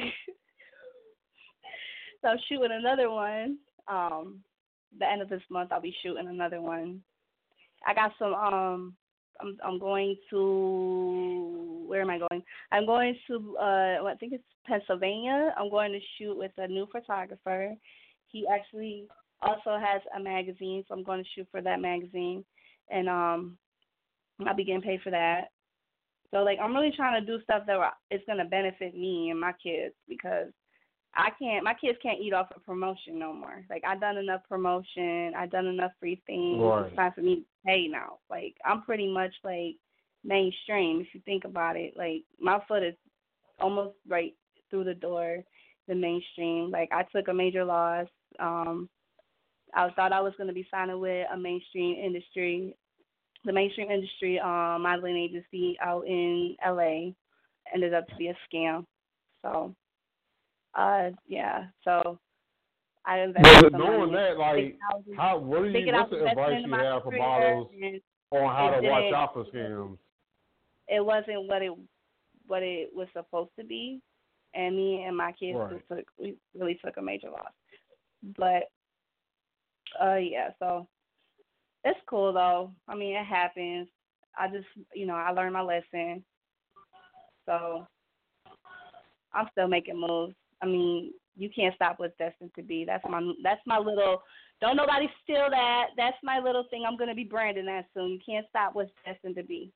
So I'm shooting another one. Um, the end of this month, I'll be shooting another one. I got some. Um, I'm I'm going to. Where am I going? I'm going to. Uh, I think it's Pennsylvania. I'm going to shoot with a new photographer. He actually also has a magazine, so I'm going to shoot for that magazine, and um, I'll be getting paid for that. So like, I'm really trying to do stuff that is going to benefit me and my kids because. I can't, my kids can't eat off of promotion no more. Like, I've done enough promotion. I've done enough free things. Right. It's time for me to pay now. Like, I'm pretty much, like, mainstream, if you think about it. Like, my foot is almost right through the door, the mainstream. Like, I took a major loss. Um, I thought I was going to be signing with a mainstream industry, the mainstream industry um, modeling agency out in L A. Ended up to be a scam. So... Uh yeah, so I invested but knowing money. that, like, how what do you what's the advice you have for models on how to watch out for scams? It wasn't what it what it was supposed to be, and me and my kids right. took we really took a major loss. But uh yeah, so it's cool though. I mean, it happens. I just you know I learned my lesson, so I'm still making moves. I mean, you can't stop what's destined to be. That's my that's my little. Don't nobody steal that. That's my little thing. I'm gonna be branding that soon. You can't stop what's destined to be.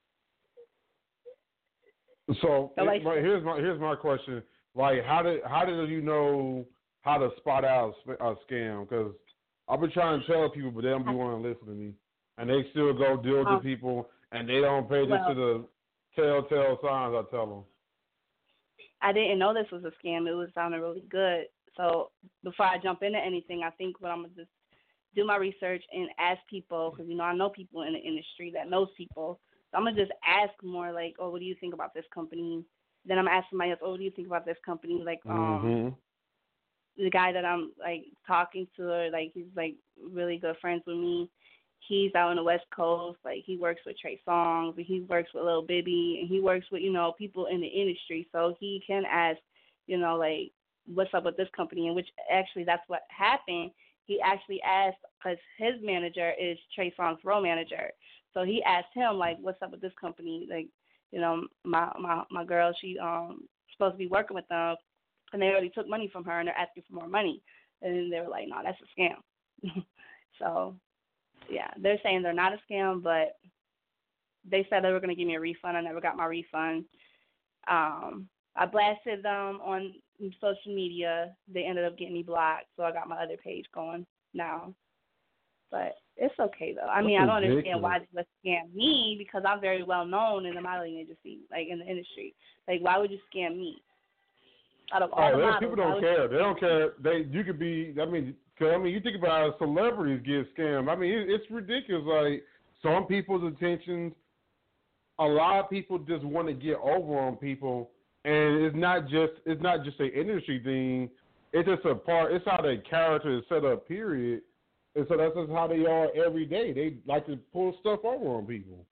So, so like, it, here's my here's my question. Like, how did how did you know how to spot out a, a scam, because I've been trying to tell people, but they don't be wanting to listen to me, and they still go deal with um, the people, and they don't pay attention well, to the telltale signs I tell them. I didn't know this was a scam. It was sounding really good. So before I jump into anything, I think what I'm gonna just do my research and ask people, because you know I know people in the industry that knows people. So I'm gonna just ask more like, oh, what do you think about this company? Then I'm asking somebody else, oh, what do you think about this company? Like, um, mm-hmm. the guy that I'm like talking to, or like he's like really good friends with me. He's out on the West Coast. Like he works with Trey Songz, and he works with Lil Bibby, and he works with you know people in the industry. So he can ask, you know, like, what's up with this company? And which actually that's what happened. He actually asked, because his manager is Trey Songz's role manager. So he asked him, like, what's up with this company? Like, you know, my my my girl, she um supposed to be working with them, and they already took money from her, and they're asking for more money. And then they were like, no, that's a scam. So, yeah, they're saying they're not a scam, but they said they were going to give me a refund. I never got my refund. Um, I blasted them on social media. They ended up getting me blocked, so I got my other page going now. But it's okay, though. I mean, That's I don't ridiculous. understand why they would scam me, because I'm very well known in the modeling agency, like in the industry. Like, why would you scam me? Out of all Oh, the they- models, people why don't would care. you They don't care. They you could be. I mean, 'cause, I mean, you think about how celebrities get scammed. I mean, it, it's ridiculous. Like some people's attentions. A lot of people just want to get over on people, and it's not just it's not just an industry thing. It's just a part. It's how their character is set up. Period. And so that's just how they are every day. They like to pull stuff over on people.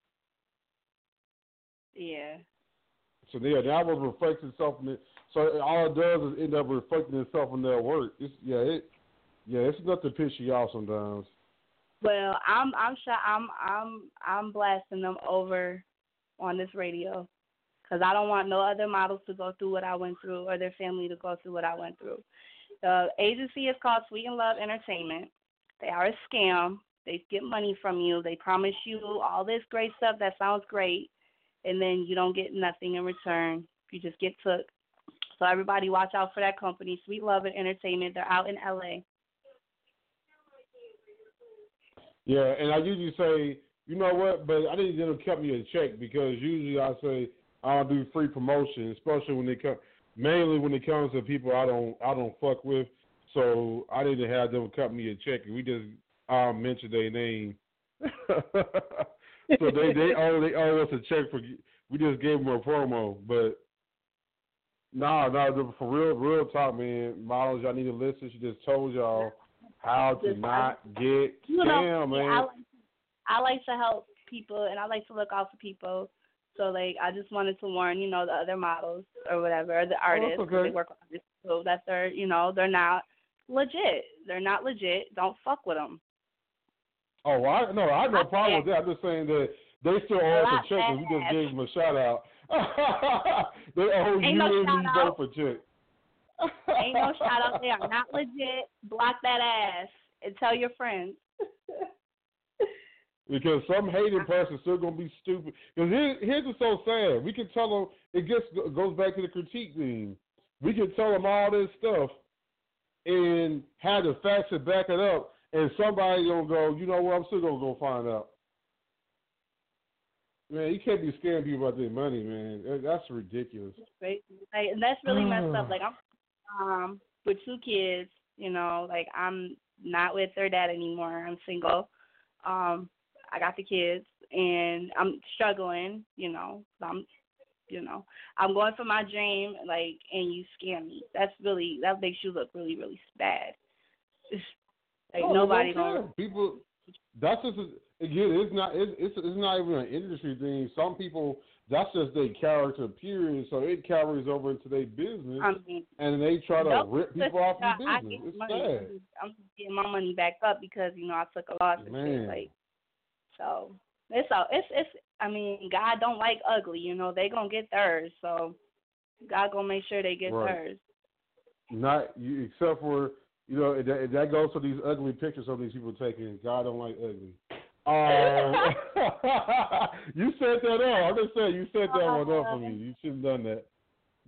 Yeah. So yeah, that was reflects itself in it. So all it does is end up reflecting itself in their work. It's, yeah, it, yeah, it's enough to piss you off sometimes. Well, I'm I'm sure I'm I'm I'm blasting them over on this radio, because I don't want no other models to go through what I went through, or their family to go through what I went through. The agency is called Sweet and Love Entertainment. They are a scam. They get money from you. They promise you all this great stuff that sounds great, and then you don't get nothing in return. You just get took. So everybody watch out for that company, Sweet Love and Entertainment. They're out in L A. Yeah, and I usually say, you know what, but I need them to cut me a check, because usually I say I don't do free promotion, especially when they come, mainly when it comes to people I don't I don't fuck with. So I need to have them cut me a check, and we just um, mention their name. So they they owe they owe us a check for we just gave them a promo, but no, no, for real real talk, man. Models, y'all need to listen. She just told y'all how to not get You know, scammed, man. I like, I like to help people, and I like to look out for people. So, like, I just wanted to warn, you know, the other models or whatever, the artists, okay. 'cause they work on this, so that they're, you know, they're not legit. They're not legit. Don't fuck with them. Oh, I no, I have no problem with that. I'm just saying that they still owe us a check, and we just gave them a shout out. They owe Ain't you no and shout me out. both a check. Ain't no shout out. They are not legit. Block that ass and tell your friends. Because some hating person still gonna be stupid. Because here, here's what's so sad. We can tell them. It gets goes back to the critique thing. We can tell them all this stuff and have the facts to back it up, and somebody gonna go, you know what? I'm still gonna go find out. Man, you can't be scaring people about their money, man. That- That's ridiculous. Like, and that's really messed up. Like, I'm um with two kids. You know, like I'm not with their dad anymore. I'm single. Um. I got the kids, and I'm struggling, you know. I'm, you know, I'm going for my dream, like, and you scare me. That's really, that makes you look really, really bad. Like, Oh, nobody they don't gonna. care. People. That's just a, again. It's not. It's, it's it's not even an industry thing. Some people. That's just their character, period. So it carries over into their business, I mean, and they try to nope, rip people off I, their I business. get It's money. sad. I'm just getting my money back up because, you know, I took a loss and Man. shit. Like, so it's all it's it's. I mean, God don't like ugly. You know, they gonna get theirs. So God gonna make sure they get Right. theirs. Not you, except for you know that, that goes for these ugly pictures some of these people taking. God don't like ugly. Um, you set that up. I'm just saying you set that one up for me. You shouldn't have done that.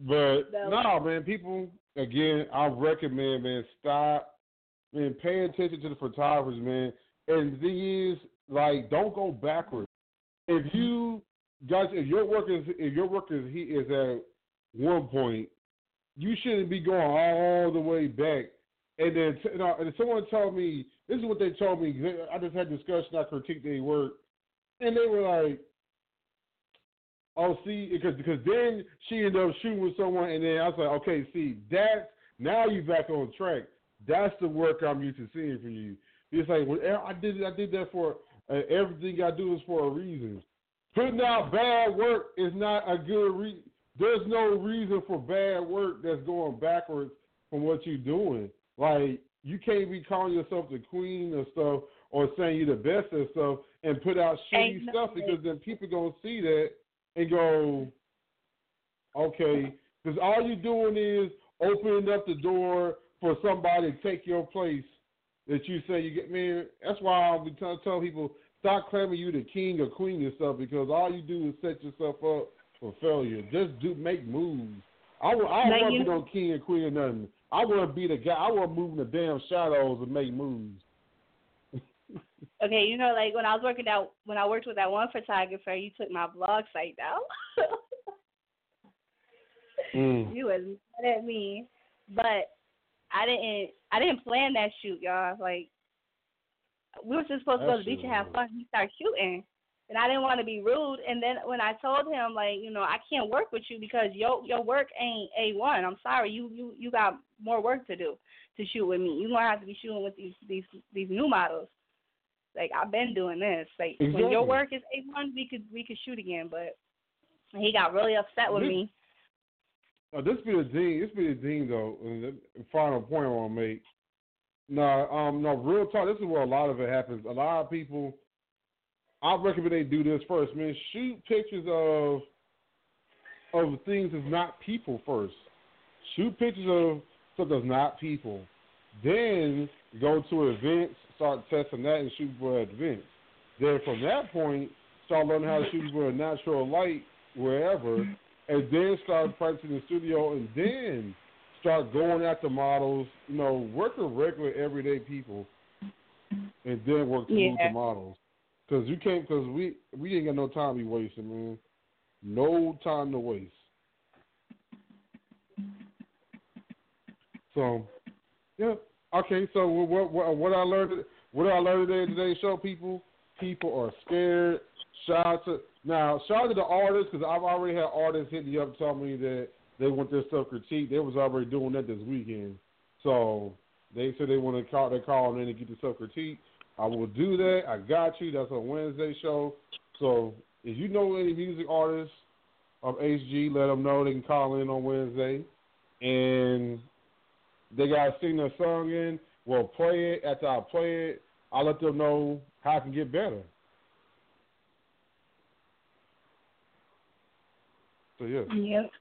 But No. no, man, people, again, I recommend, man, stop, man, pay attention to the photographers, man. And the thing is, like, don't go backwards. If you guys, if your work is, if your work is, he is at one point, you shouldn't be going all the way back. And then, you know, and someone told me, this is what they told me. I just had discussion, I critiqued their work, and they were like, oh, see, because because then she ended up shooting with someone, and then I was like, okay, see, that's, now you back on track. That's the work I'm used to seeing from you. It's like, well, I did I did that for, uh, everything I do is for a reason. Putting out bad work is not a good reason. There's no reason for bad work that's going backwards from what you're doing. Like, you can't be calling yourself the queen or stuff or saying you're the best and stuff and put out shitty Ain't stuff no because then people going to see that and go, okay, because all you're doing is opening up the door for somebody to take your place that you say you get. Man, that's why I'll be trying to tell people, stop claiming you the king or queen and stuff, because all you do is set yourself up for failure. Just do make moves. I, I don't Like want to you- be no king or queen or nothing. I want to be the guy. I want to move in the damn shadows and make moves. Okay, you know, like when I was working out, when I worked with that one photographer, you took my blog site down. Mm. You was mad at me, but I didn't. I didn't plan that shoot, y'all. Like, we were just supposed to go to the beach and have fun. He started shooting, and I didn't want to be rude. And then when I told him, like, you know, I can't work with you because your your work ain't A one. I'm sorry, you you you got more work to do to shoot with me. You're gonna have to be shooting with these these these new models. Like, I've been doing this. Like, Exactly. when your work is A one, we could we could shoot again. But he got really upset with This- me. Uh, this be the thing. This be the thing, though. And the final point I want to make. No, um, no, real talk. This is where a lot of it happens. A lot of people, I recommend they do this first, man. Shoot pictures of of things that's not people first. Shoot pictures of stuff that's not people. Then go to events, start testing that, and shoot for events. Then from that point, start learning how to shoot for a natural light wherever. And then start practicing in the studio, and then start going after models. You know, work with regular, everyday people, and then work to move Yeah. to models. Because you can't, because we we ain't got no time to be wasting, man. No time to waste. So, yeah, okay. So what what what I learned what I learned today in today's show, people people are scared. Shout out to now, shout out to the artists, because I've already had artists hit me up telling me that they want their stuff critiqued. They was already doing that this weekend, so they said they want to call. They call in and get the stuff critiqued. I will do that. I got you. That's a Wednesday show. So if you know any music artists of H G, let them know they can call in on Wednesday, and they gotta sing their song in. Well, play it. After I play it, I'll let them know how I can get better. So, yeah. Yep.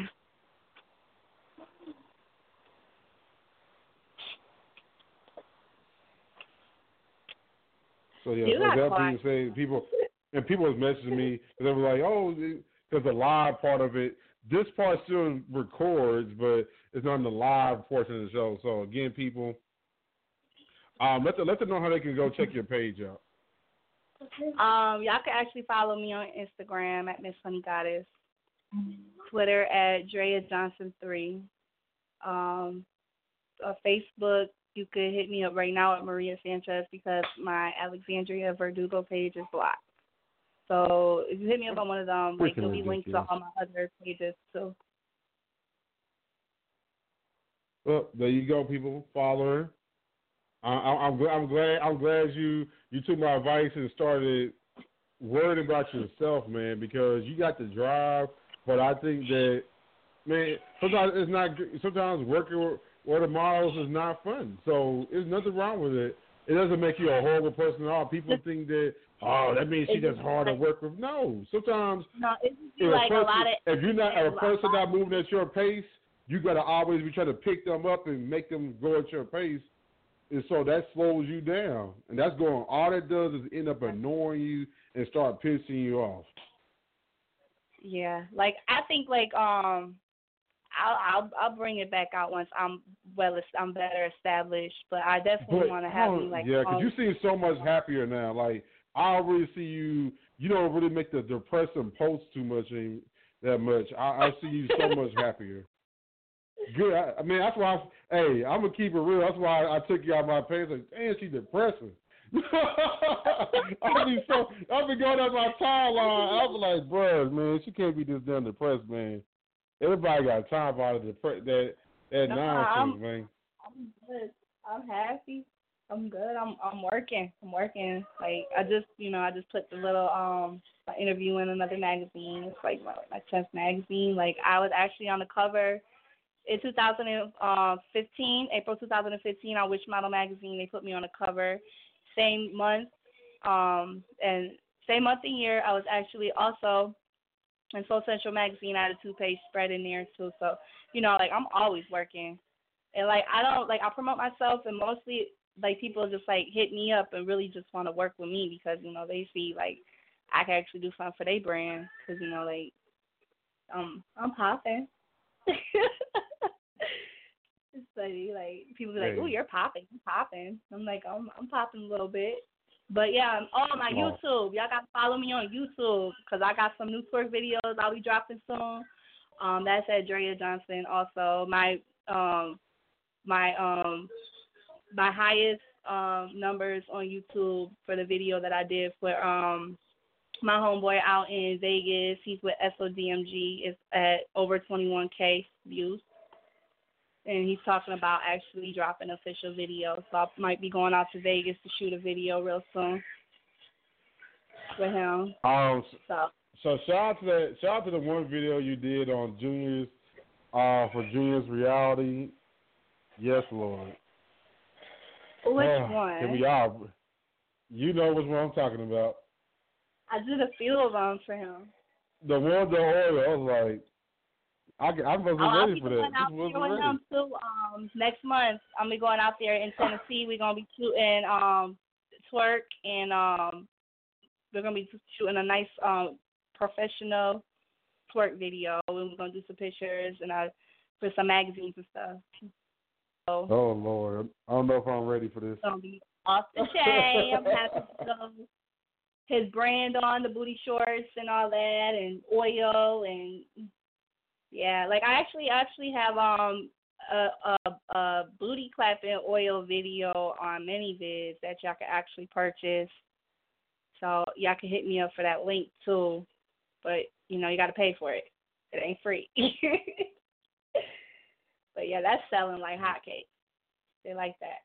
So, yeah, You so got that quiet. being said, people, and people was messaging me, because they were like, oh, because the live part of it, this part still records, but it's not in the live portion of the show. So, again, people, um, let, them, let them know how they can go check your page out. Um, y'all can actually follow me on Instagram at Miss Honey Goddess, Twitter at Drea Johnson three, um, uh, Facebook. You could hit me up right now at Maria Sanchez, because my Alexandria Verdugo page is blocked. So if you hit me up on one of them, like, there'll be links to all my other pages too. Well, there you go, people. Follow her. I, I, I'm, I'm glad. I'm glad you you took my advice and started worrying about yourself, man, because you got the drive. But I think that, man, sometimes it's not. Sometimes working with, with the models is not fun. So there's nothing wrong with it. It doesn't make you a horrible person at all. People think that, oh, that means she just hard to work with. No, sometimes No, it's if, like a a person, lot of. if you're not if a lot- person not moving at your pace, you got to always be trying to pick them up and make them go at your pace. And so that slows you down. And that's going, all that does is end up annoying you and start pissing you off. Yeah, like I think like um I'll I'll I'll bring it back out once I'm well I'm better established. But I definitely want to have oh, me like yeah, because um, you seem so much happier now. Like I already see you. You don't really make the depressing posts too much and that much. I, I see you so much happier. Good. I, I mean, that's why. I, hey, I'm gonna keep it real. That's why I, I took you out my page. Like, damn, she's depressing. I be so. I've been going up my timeline. I was like, bruh, man, she can't be this damn depressed, man. Everybody got time about it. Depre- that that no, nonsense, I'm, man. I'm good. I'm happy. I'm good. I'm I'm working. I'm working. Like I just, you know, I just put the little um my interview in another magazine. It's like my my tenth magazine. Like I was actually on the cover in two thousand fifteen, April two thousand fifteen, on Wish Model magazine. They put me on the cover. Same month, um, and same month and year, I was actually also in Soul Central magazine. I had a two-page spread in there too. So, you know, like I'm always working, and like I don't like I promote myself, and mostly like people just like hit me up and really just want to work with me because you know they see like I can actually do something for their brand because you know like um I'm popping. It's funny, like people be like, "Ooh, you're popping, you're popping." I'm like, I'm, I'm popping a little bit, but yeah, oh my oh. YouTube, y'all gotta follow me on YouTube because I got some new twerk videos I'll be dropping soon. Um, that's at Drea Johnson. Also, my um, my um, my highest um numbers on YouTube for the video that I did for um my homeboy out in Vegas. He's with S O D M G. It's at over twenty-one K views. And he's talking about actually dropping an official video. So I might be going out to Vegas to shoot a video real soon with him. Um, so, so shout out to that. Shout out to the one video you did on Junior's, uh, for Junior's reality. Yes, Lord. Which uh, one? Can we all? You know which one I'm talking about. I did a few of them for him. The one, the oil. I was like. I, I wasn't oh, ready for that. Out This wasn't with ready. him too. Um, next month, I'm gonna be going out there in Tennessee. We're gonna be shooting um twerk, and um we're gonna be shooting a nice um professional twerk video. And we're gonna do some pictures and I for some magazines and stuff. So, oh Lord, I don't know if I'm ready for this. It's gonna be off the chain. I'm happy to go. His brand on the booty shorts and all that, and oil and. Yeah, like I actually actually have um a, a, a booty clapping oil video on ManyVids that y'all can actually purchase. So y'all can hit me up for that link too. But you know you got to pay for it. It ain't free. But yeah, that's selling like hotcakes. They like that.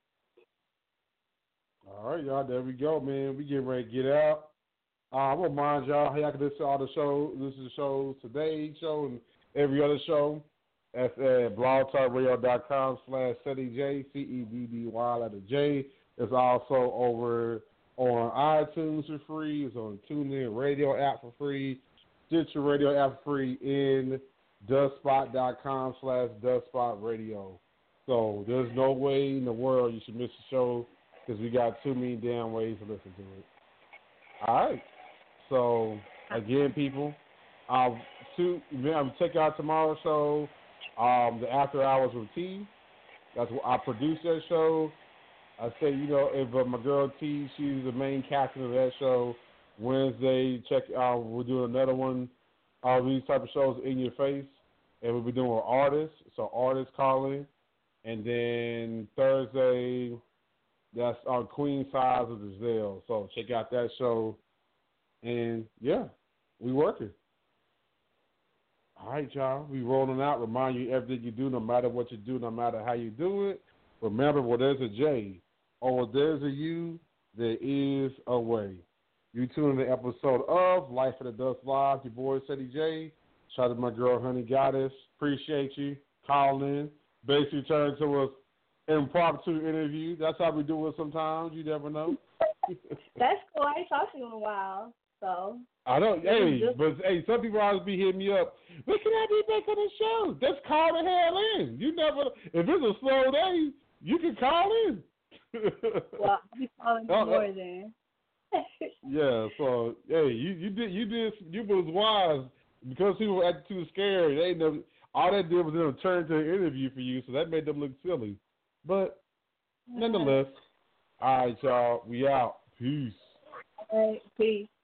All right, y'all. There we go, man. We getting ready to get out. Uh, I won't mind y'all. Y'all can listen to all the shows. Listen to the shows today show and every other show. That's at blogtalkradio.com slash CeddyJ, C E D D Y letter J. It's also over on iTunes for free. It's on TuneIn Radio app for free. Stitcher Radio app for free in dustspot.com slash dustspot So there's no way in the world you should miss the show because we got too many damn ways to listen to it. All right. So, again, people, uh, to, I'm going to check out tomorrow's show, um, the After Hours with T. That's what I produce that show. I say, you know, if uh, my girl T, she's the main captain of that show. Wednesday, check out, we're doing another one of these type of shows in your face. And we'll be doing with artists. So, artists calling. And then Thursday, that's our Queen Size of the Zelle. So, check out that show. And, yeah, we working. All right, y'all. We rolling out. Remind you everything you do, no matter what you do, no matter how you do it. Remember, where there's a J or where there's a U, there is a way. You tune in the episode of Life of the Dust Live. Your boy, Ceddy J. Shout out to my girl, Honey Goddess. Appreciate you calling in. Basically turned to an impromptu interview. That's how we do it sometimes. You never know. That's cool. I ain't talked to you in a while. So I don't. Hey, but hey, some people always be hitting me up. When can I be back on the show? Just call the hell in. You never. If it's a slow day, you can call in. Well, I'll be calling you uh, more then. Yeah. So hey, you you did you did you was wise because people were acting too scared, they never. All they did was them turn to an interview for you, so that made them look silly. But nonetheless, all right, y'all, we out. Peace. All right, peace.